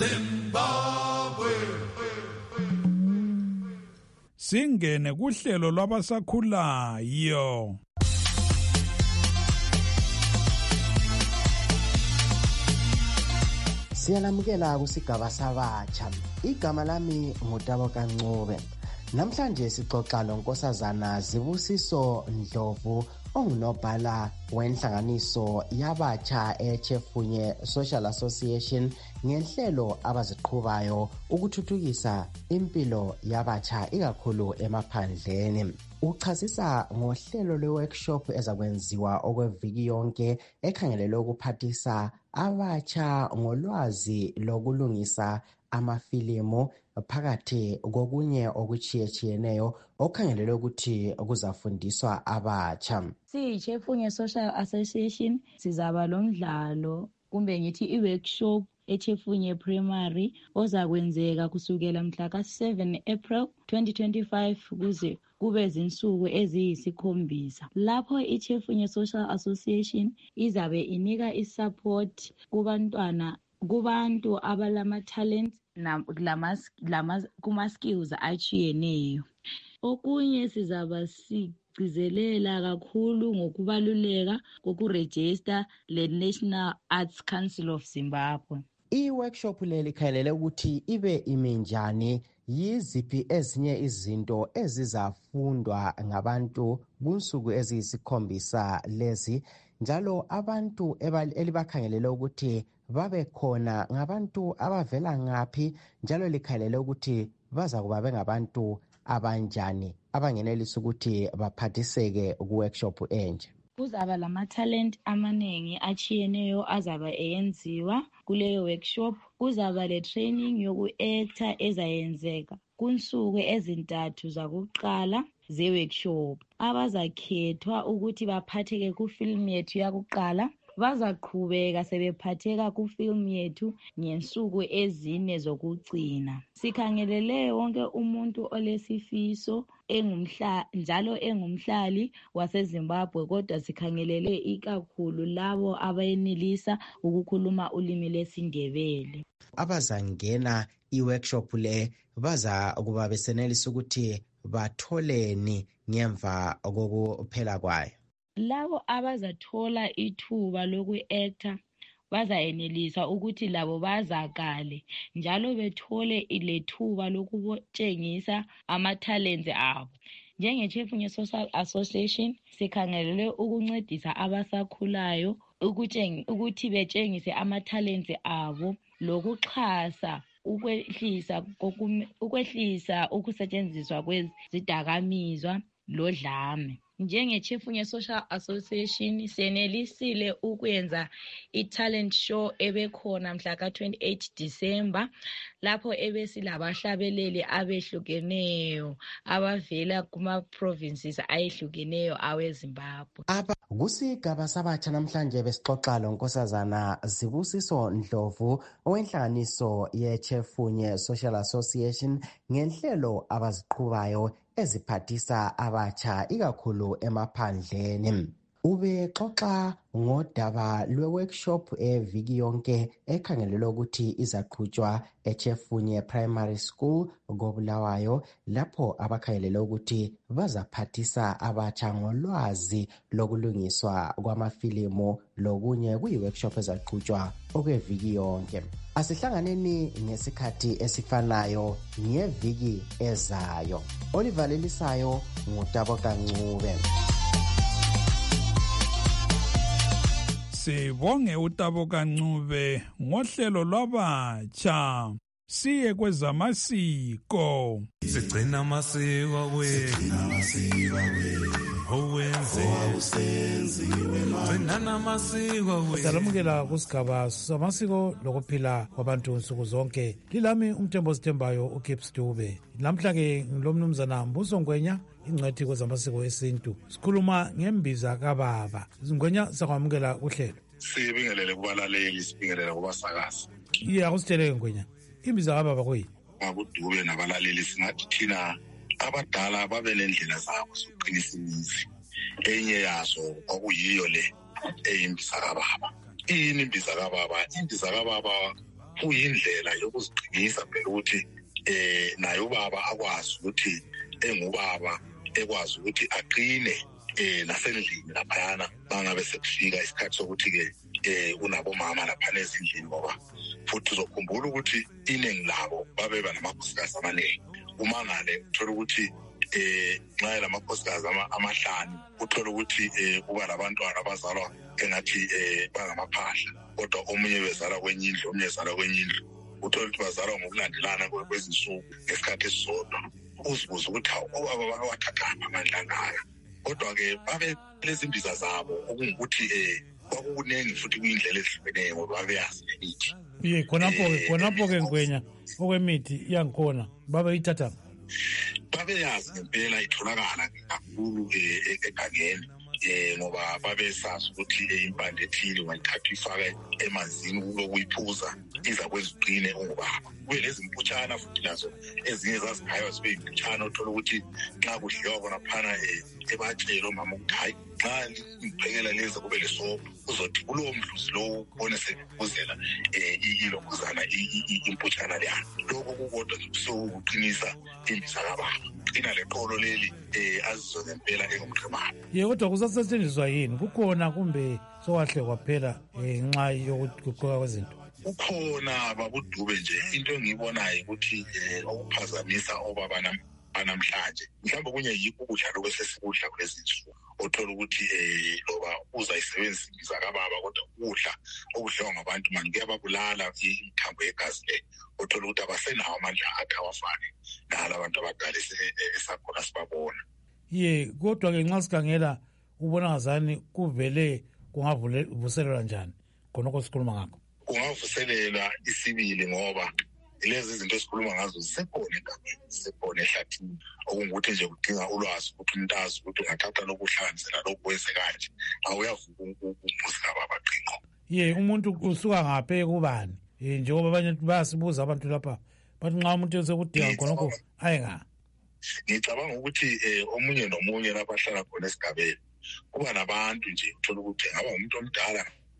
Zimbabwe. Singene kuhlelo lwabasakhulayo. Siyalamukela kusigaba sabatsha. Igama lami ngutabo Kancube. Namhlanje sixoxa nonkosazana Zibusiso Ndlovu, ongunobhala wenhlanganiso yabatsha eChefunye Social Association ngenhlelo abaziqhubayo ukuthuthukisa impilo yabatsha ikakhulu emaphandleni. Uchasisa ngohlelo lwe-workshop ezakwenziwa okweviki yonke ekhangelelwe ukuphathisa abatsha ngolwazi lokulungisa amafilimu phakathi kokunye okuchiyetshiyeneyo okhangelelwe ukuthi kuzafundiswa abatsha. Siyichefunye Social Association sizaba lomdlalo kumbe ngithi i-workshop eChefunye Primary ozakwenzeka kusukela mhla ka seven April twenty twenty-five kuze kube zinsuku eziyisikhombisa. Lapho iChefunye Social Association izabe inika isupport kubantwana kubantu abalama talents kuma skills achiyeneyo. Okunye sizaba sigcizelela kakhulu ngokubaluleka kokuregister le National Arts Council of Zimbabwe. I-workshop leli khangelele ukuthi ibe iminjani, yiziphi ezinye izinto ezizafundwa ngabantu kunsuku eziyisikhombisa lezi, njalo abantu elibakhangelele ukuthi babe khona ngabantu abavela ngaphi, njalo likhangelele ukuthi baza kuba bengabantu abanjani abangenelisa ukuthi baphathiseke ku-workshop enje. Kuzaba lama-talent amaningi achiyeneyo azaba eyenziwa kuleyo workshop. Kuzaba le-training yoku-actor ezayenzeka kunsuku ezintathu zakuqala ze-workshop. Abazakhethwa ukuthi baphatheke ku-film yethu yakuqala bazaqhubeka sebephatheka ku-film yethu ngensuku ezine zokugcina. Sikhangelele wonke umuntu olesifiso engumhla njalo engumhlali waseZimbabwe, kodwa sikhangelele ikakhulu labo abayenelisa ukukhuluma ulimi lesiNdebele. abazangena i-workshop le baza kuba besenelisa ukuthi batholeni ngemva kokuphela kwayo. Labo abazathola ithuba loku-actor bazayenelisa ukuthi labo bazakale njalo bethole ilethuba lokutshengisa ama-talents abo. Njenge-Chief Social Association sikhangelele ukuncedisa abasakhulayo ukuthi betshengise ama-talents abo lokuxhasa ukwehlisa ukwehlisa ukusetshenziswa kwezidakamizwa lodlame. Njenge-Chief Social Association senelisile ukwenza i-talent show ebekhona mhla ka twenty-eight December lapho ebesilabahlabeleli abehlukeneyo abavela kuma-provinces ayehlukeneyo aweZimbabwe. Kusigaba sabatsha namhlanje besixoxa lonkosazana Zibusiso Ndlovu owenhlanganiso yeChefunye Social Association ngenhlelo abaziqhubayo eziphathisa abatsha ikakhulu emaphandleni. Ubexoxa ngodaba lwe-workshop eviki yonke ekhangelelwe ukuthi izaqhutshwa eChefunye Primary School koBulawayo lapho abakhangelelwe ukuthi bazaphathisa abatsha ngolwazi lokulungiswa kwamafilimu lokunye kuyi-workshop ezaqhutshwa okweviki yonke. Asihlanganeni ngesikhathi esifanayo ngeviki ezayo. Oliver Lelisayo nguTaboka Ncube. Sibonge uTaboka Ncube ngohlelo lwabatsha. Siye kwezamasiko. Sigcina amasiko wethu. Owenze usenziwe manje namasiko wethu. Salamukela kusigaba samasiko lokuphila kwabantu nsuku zonke. Lilami umthembo sithembayo uKips Dube. Namhla ke ngilomnumzana Mbuso Ngwenya ingcwethi kwezamasiko esintu. Sikhuluma ngembiza kababa. Ngwenya sakwamukela kuhlelo. Sibingelele kubalaleli, sibingelele kubasakazi. Iya kusitheleke Ngwenya. Imbiza kababa kuyi. Akudube nabalaleli singathi thina abadala babe nendlela zabo zokuqinisa imizi. Enye yazo okuyiyo le eyimbiza kababa. Ini imbiza kababa? Imbiza kababa kuyindlela yokuziqinisa phela ukuthi eh naye ubaba akwazi ukuthi engubaba ekwazi ukuthi aqine eh nasendlini laphayana bangabe sekufika isikhathi sokuthi ke eh unabo mama lapha ezindlini ngoba futhi uzokhumbula ukuthi iningi labo babe banamakhosikazi amaningi. Uma ngale uthola ukuthi eh nxa lamakhosikazi amahlanu uthola ukuthi eh kuba labantwana abazalwa engathi eh bangamaphahla kodwa omunye bezala kwenye indlu omunye bezala kwenye indlu uthola ukuthi bazalwa ngokulandelana kwezinsuku ngesikhathi esisodwa. Uzibuza ukuthi obaba wathatha amandla ngaka kodwa ke babe lezi imbiza zabo okungukuthi eh kwakuningi futhi kuyindlela ezihlukeneyo ngoba beyazi imithi. Ye khonapho ke khonapho ke Ngwenya okwemithi iyangikhona baba ithatha. Babe yazi ngempela itholakala kakhulu egangeni eh ngoba babe sazi ukuthi impande ethile wayithatha ifake emanzini ukuyiphuza iza kweziqine ungubaba. Kube lezi imputshana futhi nazo ezinye zazikhaywa zibe imputshana uthola ukuthi nxa kudliwa khona phana ebatshelo mama ukuthi hayi xa iphekela lezi kube lesopo uzothi kulowo mdluzi lowo ubone sekuzela eh ilokuzana imputshana leya. Lokho kukodwa sokuqinisa imbiza kababa. Ina leqolo leli eh azizo ngempela engumqhemana. Ye kodwa kusasetshenziswa yini? Kukhona kumbe sowahle kwaphela ngenxa yokuguquka kwezinto? Ukhona babudube nje into engiyibonayo ukuthi okuphazamisa obaba namhlanje mhlawumbe kunye yikho ukudla lokwesesikudla kulezinsuku othola ukuthi eh loba uzayisebenzisa imbiza kababa kodwa ukudla okudliwa ngabantu manje kuyababulala imithambo yegazi le othola ukuthi abasenawo amandla akhe awafani nala abantu abadala esakhona sibabona. Ye kodwa ke nxa sikhangela ubona ngazani kuvele kungavuselelwa njani khonokho sikhuluma ngakho? Kungavuselela isibili ngoba lezi izinto esikhuluma ngazo zisekhona egameni zisekhona ehlathini okungukuthi nje kudinga ulwazi ukuthi umuntu azi ukuthi ungathatha lokuhlanzela lokwenze kanje awuyavuka umuzi kababa qinqo. Ye umuntu usuka ngaphe kubani njengoba abanye bayasibuza abantu lapha bathi nxa umuntu esekudinga khonokho ayinga. Ngicabanga ukuthi omunye nomunye lapha ahlala khona esigabeni kuba nabantu nje uthola ukuthi ngaba umuntu omdala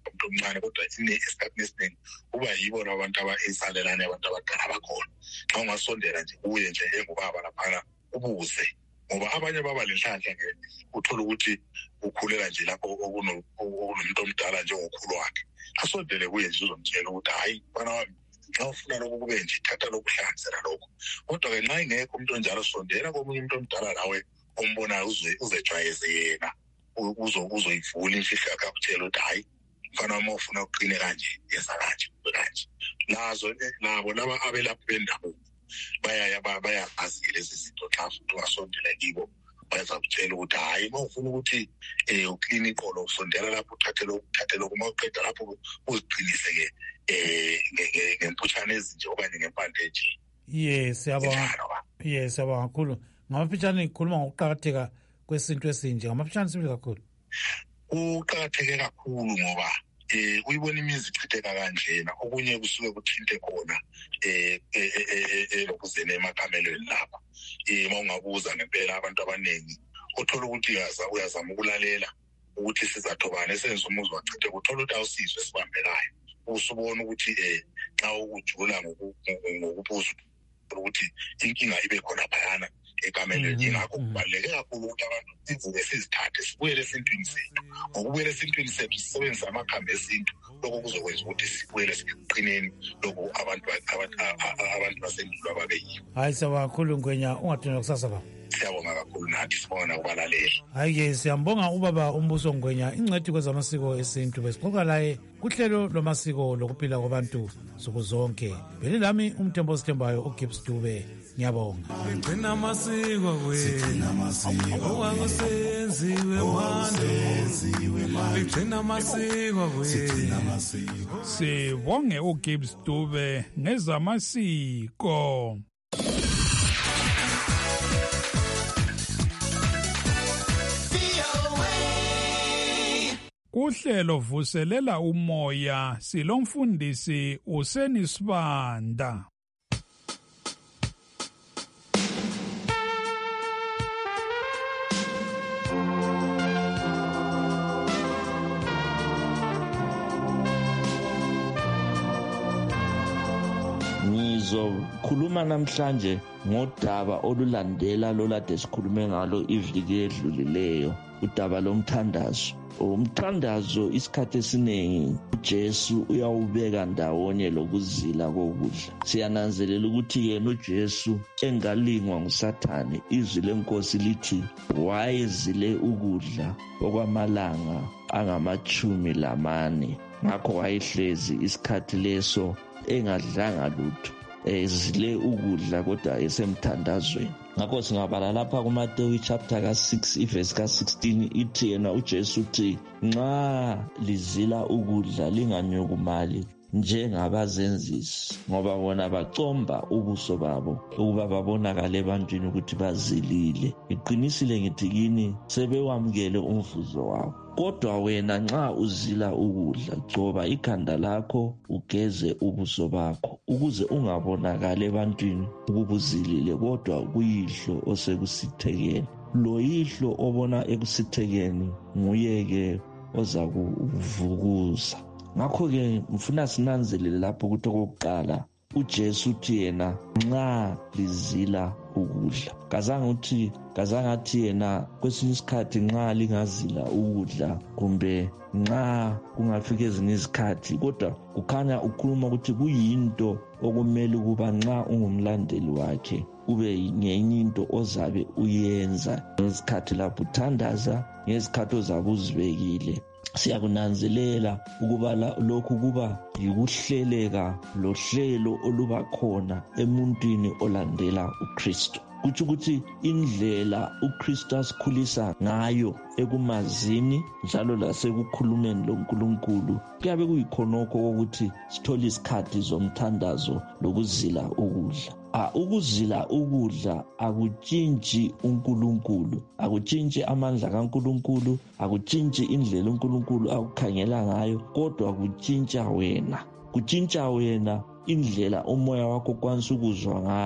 umuntu omncane kodwa esikhathini esiningi kuba yibo abantu abayisalelane abantu abadala bakhona. Xa ungasondela nje kuye nje engubaba laphana ubuze, ngoba abanye baba lenhlanhla ke uthola ukuthi ukhulela nje lapho okunomuntu omdala njengokhulu wakhe. Asondele kuye nje uzomtshela ukuthi hayi bana wami xa ufuna lokho kube nje thatha lokuhlanzela lokho. Kodwa ke nxa ingekho umuntu onjalo sondela komunye umuntu omdala nawe ombonayo uzejwayeze yena uzoyivula imfihlo yakhe akutshela ukuthi hayi mfana wami ufuna uqine kanje yenza kanje kanje. Nazo nabo laba abelaphi bendabuko bayaya bayazi lezi zinto xa futhi ungasondela kibo bayaza kutshela ukuthi hayi uma ufuna ukuthi um uqine iqolo usondela lapho uthathe uthathe lokho uma uqeda lapho uziqinise-ke um ngemputshana ezinje okanye ngempande nje. Yes, siyabonga. Yes, siyabonga kakhulu. Ngamafitshane ngikhuluma ngokuqakatheka kwesinto esinje. Ngamafitshane sibili kakhulu. Kuqakatheke kakhulu ngoba eh uyibona imizi ichitheka kanjena, okunye kusuke kuthinte khona eh elokuzene emakamelweni lapha. Eh mawungabuza ngempela abantu abaningi uthola ukuthi yaza uyazama ukulalela ukuthi sizathobana esenza umuzi wachithe uthola ukuthi awusizwe sibambekayo. Usubona ukuthi eh xa ukujula ngokubuza ukuthi inkinga ibe khona phayana ekamelweni. Ingakho kubaluleke kakhulu ukuthi abantu sivuke sizithathe sibuyele esintwini sethu. Ngokubuyela esintwini sethu sisebenzisa amakhambi esintu, lokho kuzokwenza ukuthi sibuyele siqineni lokho abantu abantu basendulo ababeyibo. Hayi siyabonga kakhulu Ngwenya, ungathina kusasa baba. Siyabonga kakhulu nathi sibona ukubalaleli. Hayi siyambonga ubaba uMbuso Ngwenya, ingcwethi kwezamasiko esintu. Besixoxa laye kuhlelo lomasiko lokuphila kwabantu suku zonke. Beli lami umthembo sithembayo uGibbs Dube. Ngiyabonga. Sigcina amasiko we. Sigcina amasiko. Okwakusenziwe manje. Sigcina amasiko we. Sigcina amasiko. Sibonge uGibbs Dube ngezamasiko. Kuhlelo vuselela umoya silomfundisi uSenisibanda. Ngizokhuluma namhlanje ngodaba olulandela lolade sikhulume ngalo iviki edlulileyo, udaba lomthandazo. Umthandazo isikhathi esiningi uJesu uyawubeka ndawonye lokuzila kokudla. Siyananzelela ukuthi yena uJesu engalingwa nguSathane, izwi lenkosi lithi wayezile ukudla okwamalanga angamachumi lamane. Ngakho wayehlezi isikhathi leso engadlanga lutho, ezile ukudla kodwa esemthandazweni. Ngakho singabala lapha kuMateyu chapter ka six iverse ka sixteen ithi yena uJesu uthi nxa lizila ukudla linganyukumali njengabazenzisi, ngoba bona bacomba ubuso babo ukuba babonakale ebantwini ukuthi bazilile. Iqinisile ngithi kini sebewamukele umvuzo wabo. Kodwa wena nxa uzila ukudla, gcoba ikhanda lakho ugeze ubuso bakho, ukuze ungabonakali ebantwini ukubuzilile, kodwa kuyihlo osekusithekeni. Lo yihlo obona ekusithekeni nguye-ke oza kuvukuza. Ngakho-ke ngifuna sinanzelele lapho ukuthi okokuqala uJesu uthi yena nxa lizila ukudla. Kazange uthi kazange athi yena kwesinye isikhathi nxa lingazila ukudla kumbe nxa kungafika ezinye izikhathi, kodwa kukhanya ukhuluma ukuthi kuyinto okumele ukuba nxa ungumlandeli wakhe ube ngenye into ozabe uyenza ngesikhathi lapho uthandaza, ngesikhathi ozabe uzibekile. Siyakunanzelela ukuba lokhu kuba yikuhleleka lohlelo oluba khona emuntwini olandela uKristu. Kuthi ukuthi indlela uKristu asikhulisa ngayo ekumazini njalo lasekukhulumeni loNkulunkulu kuyabe kuyikhonokho ukuthi sithole isikhathi zomthandazo lokuzila ukudla. Ah, ukuzila ukudla akutshintshi uNkulunkulu, akutshintshi amandla kaNkulunkulu, akutshintshi indlela uNkulunkulu akukhangela ngayo, kodwa kutshintsha wena. Kutshintsha wena indlela umoya wakho kwanisa ukuzwa ngayo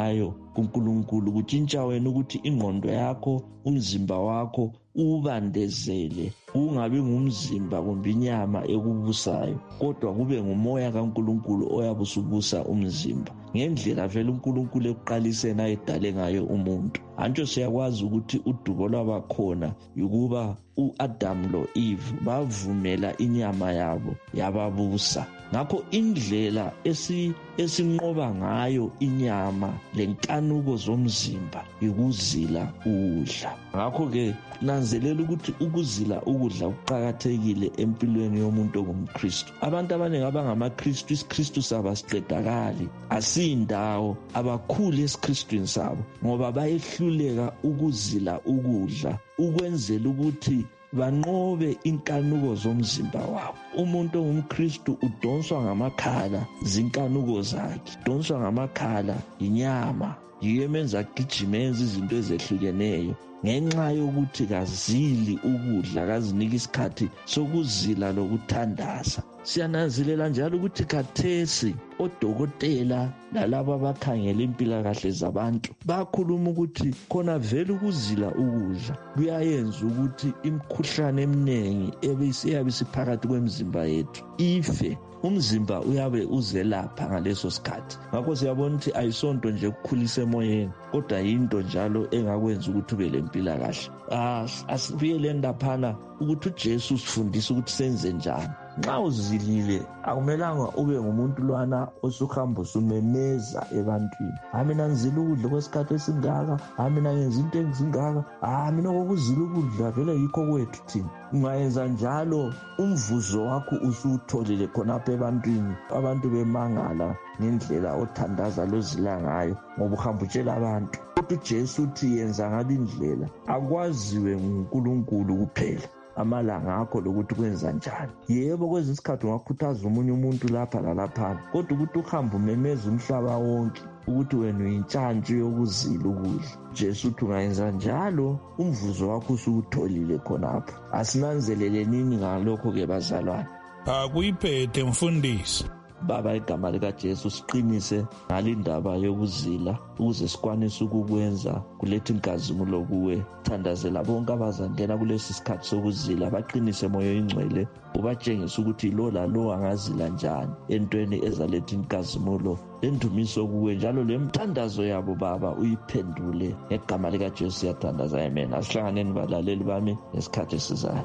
kuNkulunkulu kutshintsha wena ukuthi ingqondo yakho umzimba wakho ubandezele ungabi ngumzimba kumbe inyama ekubusayo kodwa kube ngumoya kaNkulunkulu oyabusubusa umzimba ngendlela vele uNkulunkulu ekuqaliseni ayedale ngayo umuntu. Antsho siyakwazi ukuthi udubo lwabakhona ukuba uAdam lo Eve bavumela inyama yabo yababusa. Ngakho indlela esi esinqoba ngayo inyama lenkanuko zomzimba ikuzila ukudla. Ngakho ke nanzelela ukuthi ukuzila ukudla kuqhakathekile empilweni yomuntu ongumKristu. Abantu abaningi abangamaKristu isiKristu saba siqedakali asindawo abakhulu esiKristwini sabo ngoba bayehluleka ukuzila ukudla ukwenzela ukuthi banqobe inkanuko zomzimba wabo. Umuntu ongumKristu udonswa ngamakhala zinkanuko zakhe, udonswa ngamakhala inyama, yiyo emenza agijime enza izinto ezehlukeneyo ngenxa yokuthi kazili ukudla, kazinika isikhathi sokuzila lokuthandaza. Siyananzelela njalo ukuthi khathesi odokotela lalabo abakhangela impilakahle zabantu bakhuluma ukuthi khona vele ukuzila ukudla kuyayenza ukuthi imikhuhlane eminingi ebeyabe isiphakathi kwemizimba yethu ife. Umzimba uyabe uzelapha ngaleso sikhathi. Ngakho siyabona ukuthi ayisonto nje ukukhulisa emoyeni kodwa yinto njalo engakwenza ukuthi ube lempilakahle. Ah asibuyele ndaphana ukuthi uJesu usifundisa ukuthi senze njani. Nxa uzilile akumelanga ube ngumuntu lwana osuhamba usumemeza ebantwini. Ha mina ngizila ukudla kwesikhathi esingaka, ha mina ngenza into ezingaka, ha mina kokuzila ukudla vele yikho kwethu thina. Ungayenza njalo umvuzo wakho usutholile khonapha ebantwini, abantu bemangala ngendlela othandaza lozila ngayo ngoba uhamba utshela abantu. Kodwa uJesu uthi yenza ngale indlela akwaziwe nguNkulunkulu kuphela amalanga akho lokuthi kwenza njani. Yebo kwezinye isikhathi ungakhuthaza umunye umuntu lapha lalapha kodwa ukuthi uhamba umemeza umhlaba wonke ukuthi wena uyintshantshi yokuzila ukudla. Jesu uthi ungayenza njalo umvuzo wakho usutholile khonapho. Asinanzelele nini ngalokho ke bazalwane? Akuyiphethe mfundisi. Baba igama likaJesu siqinise ngalindaba yokuzila ukuze sikwanise ukukwenza kuletha inkazimulo kuwe. Thandazela bonke abazangena kulesi sikhathi sokuzila baqinise moyo ingcwele ubatshengisa ukuthi lo lalo angazila njani entweni ezaletha inkazimulo lendumiso kuwe njalo lemthandazo yabo Baba uyiphendule ngegama likaJesu siyathandaza amen. Asihlanganeni balaleli bami ngesikhathi esizayo.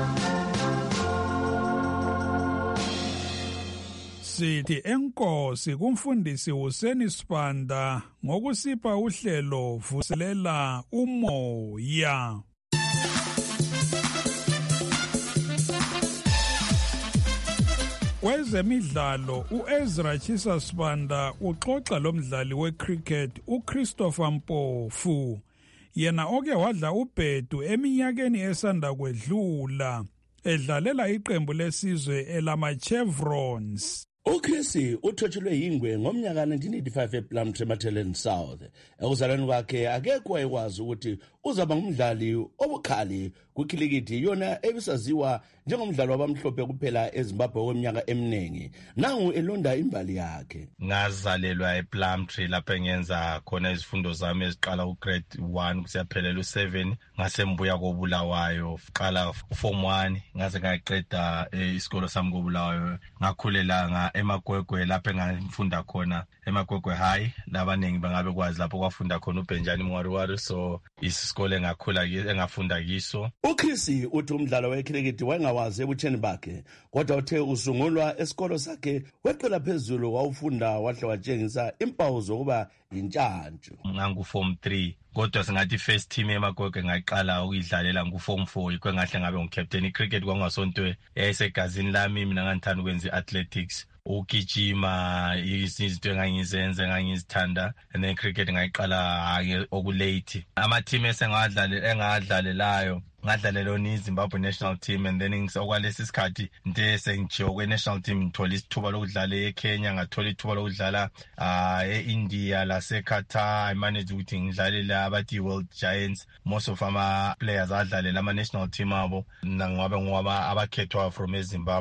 Sithi enkosi kumfundisi Huseni Sibanda ngokusipha uhlelo vuselela umoya. Kwezemidlalo uEzra Chisa Sibanda uxoxa lomdlali wecricket uChristopher Mpofu yena oke wadla ubhedu eminyakeni esanda kwedlula edlalela iqembu lesizwe elama-Chevrons. uChris uthotshelwe yingwe ngomnyaka nineteen eighty-five ePlumtree Ematheleni South. Ekuzalweni kwakhe akekho wayekwazi ukuthi uzaba ngumdlali obukhali kwikhilikithi yona ebisaziwa njengomdlali wabamhlophe kuphela eZimbabwe kweminyaka eminingi. Nangu elonda imbali yakhe. Ngazalelwa ePlumtree lapho engenza khona izifundo zami eziqala ugrade one kusiyaphelela u-seven ngasembuya koBulawayo qala form one ngaze ngaqeda isikolo sami koBulawayo ngakhulela eMagwegwe lapho engafunda khona eMagwegwe High labaningi bangabe kwazi lapho kwafunda khona uBenjani Mwariwari so isikole engakhula engafunda kiso. uChris uthi umdlalo wecricket wayengawazi ebutsheni bakhe kodwa uthe usungulwa esikolo sakhe weqela phezulu wawufunda wahle watshengisa impawu zokuba yintshantshi. Ngangu form three kodwa singathi first team eMagwegwe ngaqala ukuyidlalela ngu form four yikho ngahle ngabe ngicaptain. Icricket kwangasonto yayisegazini lami mina ngangithanda ukwenza athletics ukugijima izinto engangizenza engangizithanda and then cricket ngayiqala okulate. Ama team esengadlalela engadlalelayo ngadlalela iZimbabwe national team and then ngisokwalesi sikhathi nte sengijiyo kwe national team ngithola isithuba lokudlala eKenya ngathola ithuba lokudlala eIndia laseQatar. I managed ukuthi ngidlalele abathi World Giants. Most of ama players adlalela ama national team abo nangabe ngoba abakhethwa from eZimbabwe.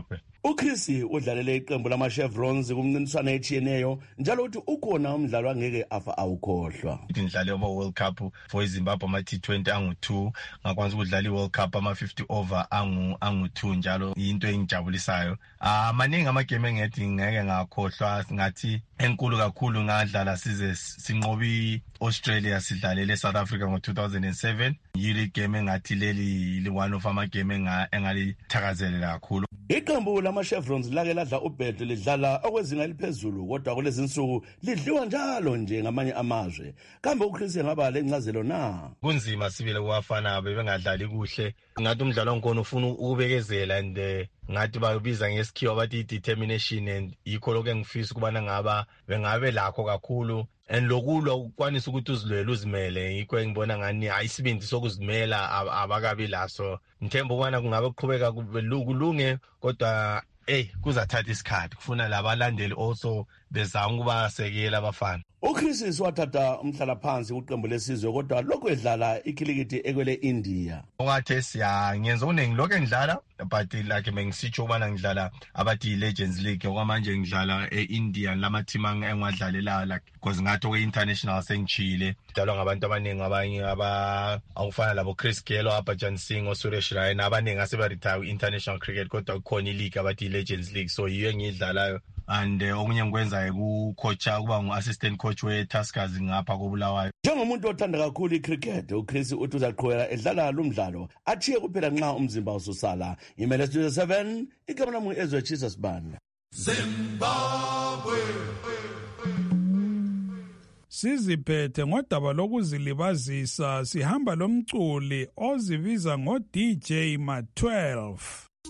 uChris udlalele iqembu lama-Chevrons kumncintiswana etshiyeneyo njalo uthi ukhona umdlalo angeke afa awukhohlwa. Ngidlale ama-World Cup for iZimbabwe ama-T twenty angu-two, ngakwanisa ukudlala i-World Cup ama-fifty over angu-two njalo yinto engijabulisayo. Ah maningi amagame engithi ngeke ngakhohlwa, ngathi enkulu kakhulu ngadlala size sinqobi Australia sidlalele South Africa ngo two thousand seven. Yili game engathi leli li one of ama game engalithakazelela kakhulu. Iqembu lama-Chevrons lake ladla ubhedo lidlala okwezinga eliphezulu kodwa kulezi nsuku lidliwa njalo nje ngamanye amazwe. Kambe uChris ngaba lencazelo na? Kunzima sibile kuwafana bebengadlali kuhle. Ngathi umdlalo onkona ufuna ukubekezela and ngathi bayobiza ngesikhiwa bathi determination, and yikho lokho engifisa ukubana ngaba bengabe lakho kakhulu. And lokulwa ukwanisa ukuthi uzilwele uzimele, yikho engibona ngani ayisibindi sokuzimela abakabi laso. Ngithemba ukubana kungabe kuqhubeka kulunge kodwa hey kuzathatha isikhathi, kufuna labalandeli also bezama ukubasekela abafana. uChris wathatha umhlala phansi kuqembu lesizwe kodwa lokho edlala ikhilikithi ekwele India. Okathe siya ngenza uningi lokho engidlala but like mengisitsho ubana ngidlala abathi Legends League okwamanje ngidlala eIndia lama team engiwadlalela like because ngathi okwe international sengichile dlalwa ngabantu abaningi abanye aba awufana labo Chris Gelo, Abhajan Singh, oSuresh Raina abaningi aseba retire international cricket kodwa kukhona ileague abathi Legends League, so yiyo engidlalayo. And okunye ngikwenza ukucoacha kuba ngu-assistant coach we-Tuskers ngapha koBulawayo. Njengomuntu othanda kakhulu icricket, uChris uthi uzaqhubeka edlala lo mdlalo achiye kuphela nxa umzimba ususala. Imele Studio seven igama lami Ezwe Jesus Banda. Zimbabwe siziphethe ngodaba lokuzilibazisa, sihamba lomculi ozibiza ngo-D J Ma twelve.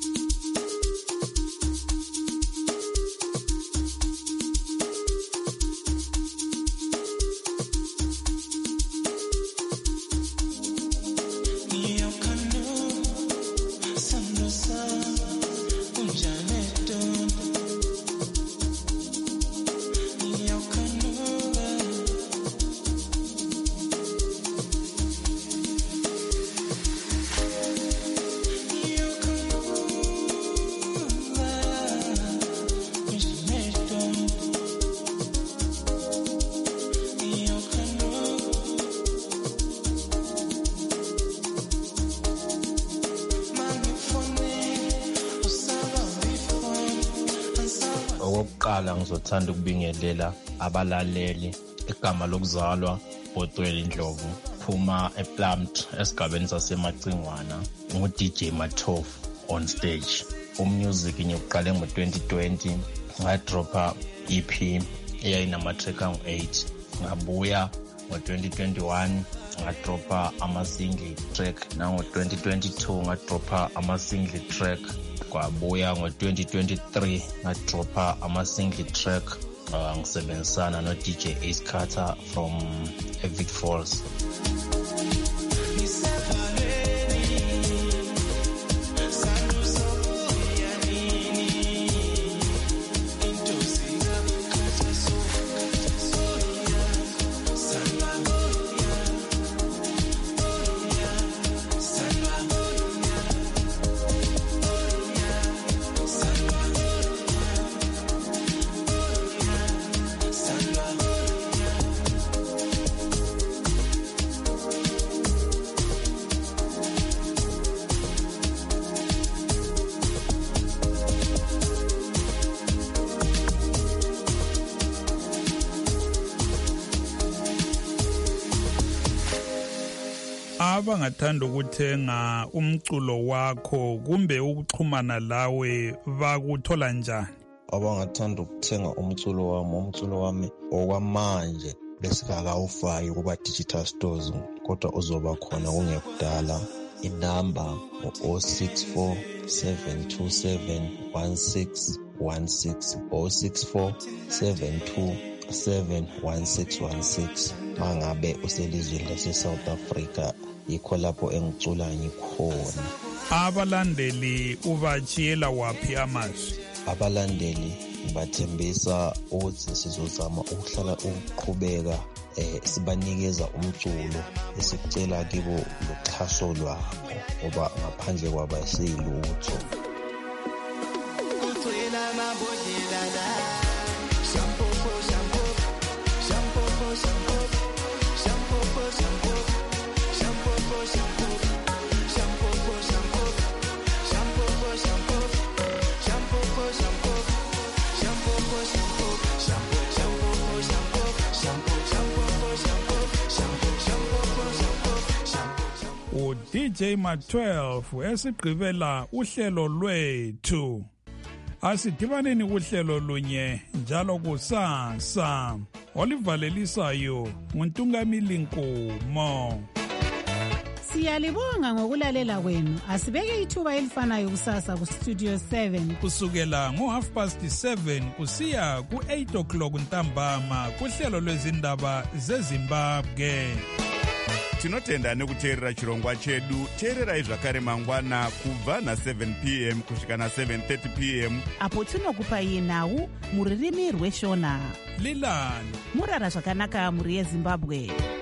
Okokuqala ngizothanda ukubingelela abalaleli igama lokuzalwa Botwele Ndlovu, phuma ePlumped esigabeni saseMacingwana, ngu-D J Ma twelve on stage. Umusic ngiyoqale ngo twenty twenty, ngadropha E P eyayinamatrack angu eight, ngabuya ngo twenty twenty-one ngadropha ama-single track, nango twenty twenty-two ngadropha ama-single track, kwabuya ngo twenty twenty-three ngadropha ama-single track uh, ngisebenzisana no D J Ace Carter from Evic Falls. Abangathanda ukuthenga umculo wakho kumbe ukuxhumana lawe bakuthola njani? Abangathanda ukuthenga umculo wami, umculo wami okwamanje besikakawufaki kuba digital stores kodwa uzoba khona kungekudala. Inamba zero six four seven two seven one six one six zero six four seven two seven one six one six. Mangabe uselizweni lase South Africa yikho lapho engicula ngikhona. Abalandeli ubachiyela waphi amazwi? Abalandeli ngibathembisa ukuthi sizozama ukuhlala ukuqhubeka eh sibanikeza umculo esicela kibo loxhaso lwabo ngoba ngaphandle kwaba siyilutho. D J Ma twelve esigqibela uhlelo lwethu. Asidibaneni kuhlelo lunye njalo kusasa. Olivalelisayo nguNtungamili Nkomo. Siyalibonga ngokulalela kwenu. Asibeke ithuba elifanayo kusasa ku Studio seven. Kusukela ngo half past seven kusiya ku eight o'clock ntambama kuhlelo lwezindaba zeZimbabwe. Tinotenda nekuteerera chirongwa chedu. Teererai zvakare mangwana kubva na seven p m kusvika na seven thirty p m apo tinokupai nhau muririmi rweshona. Lilani murara zvakanaka muri yeZimbabwe.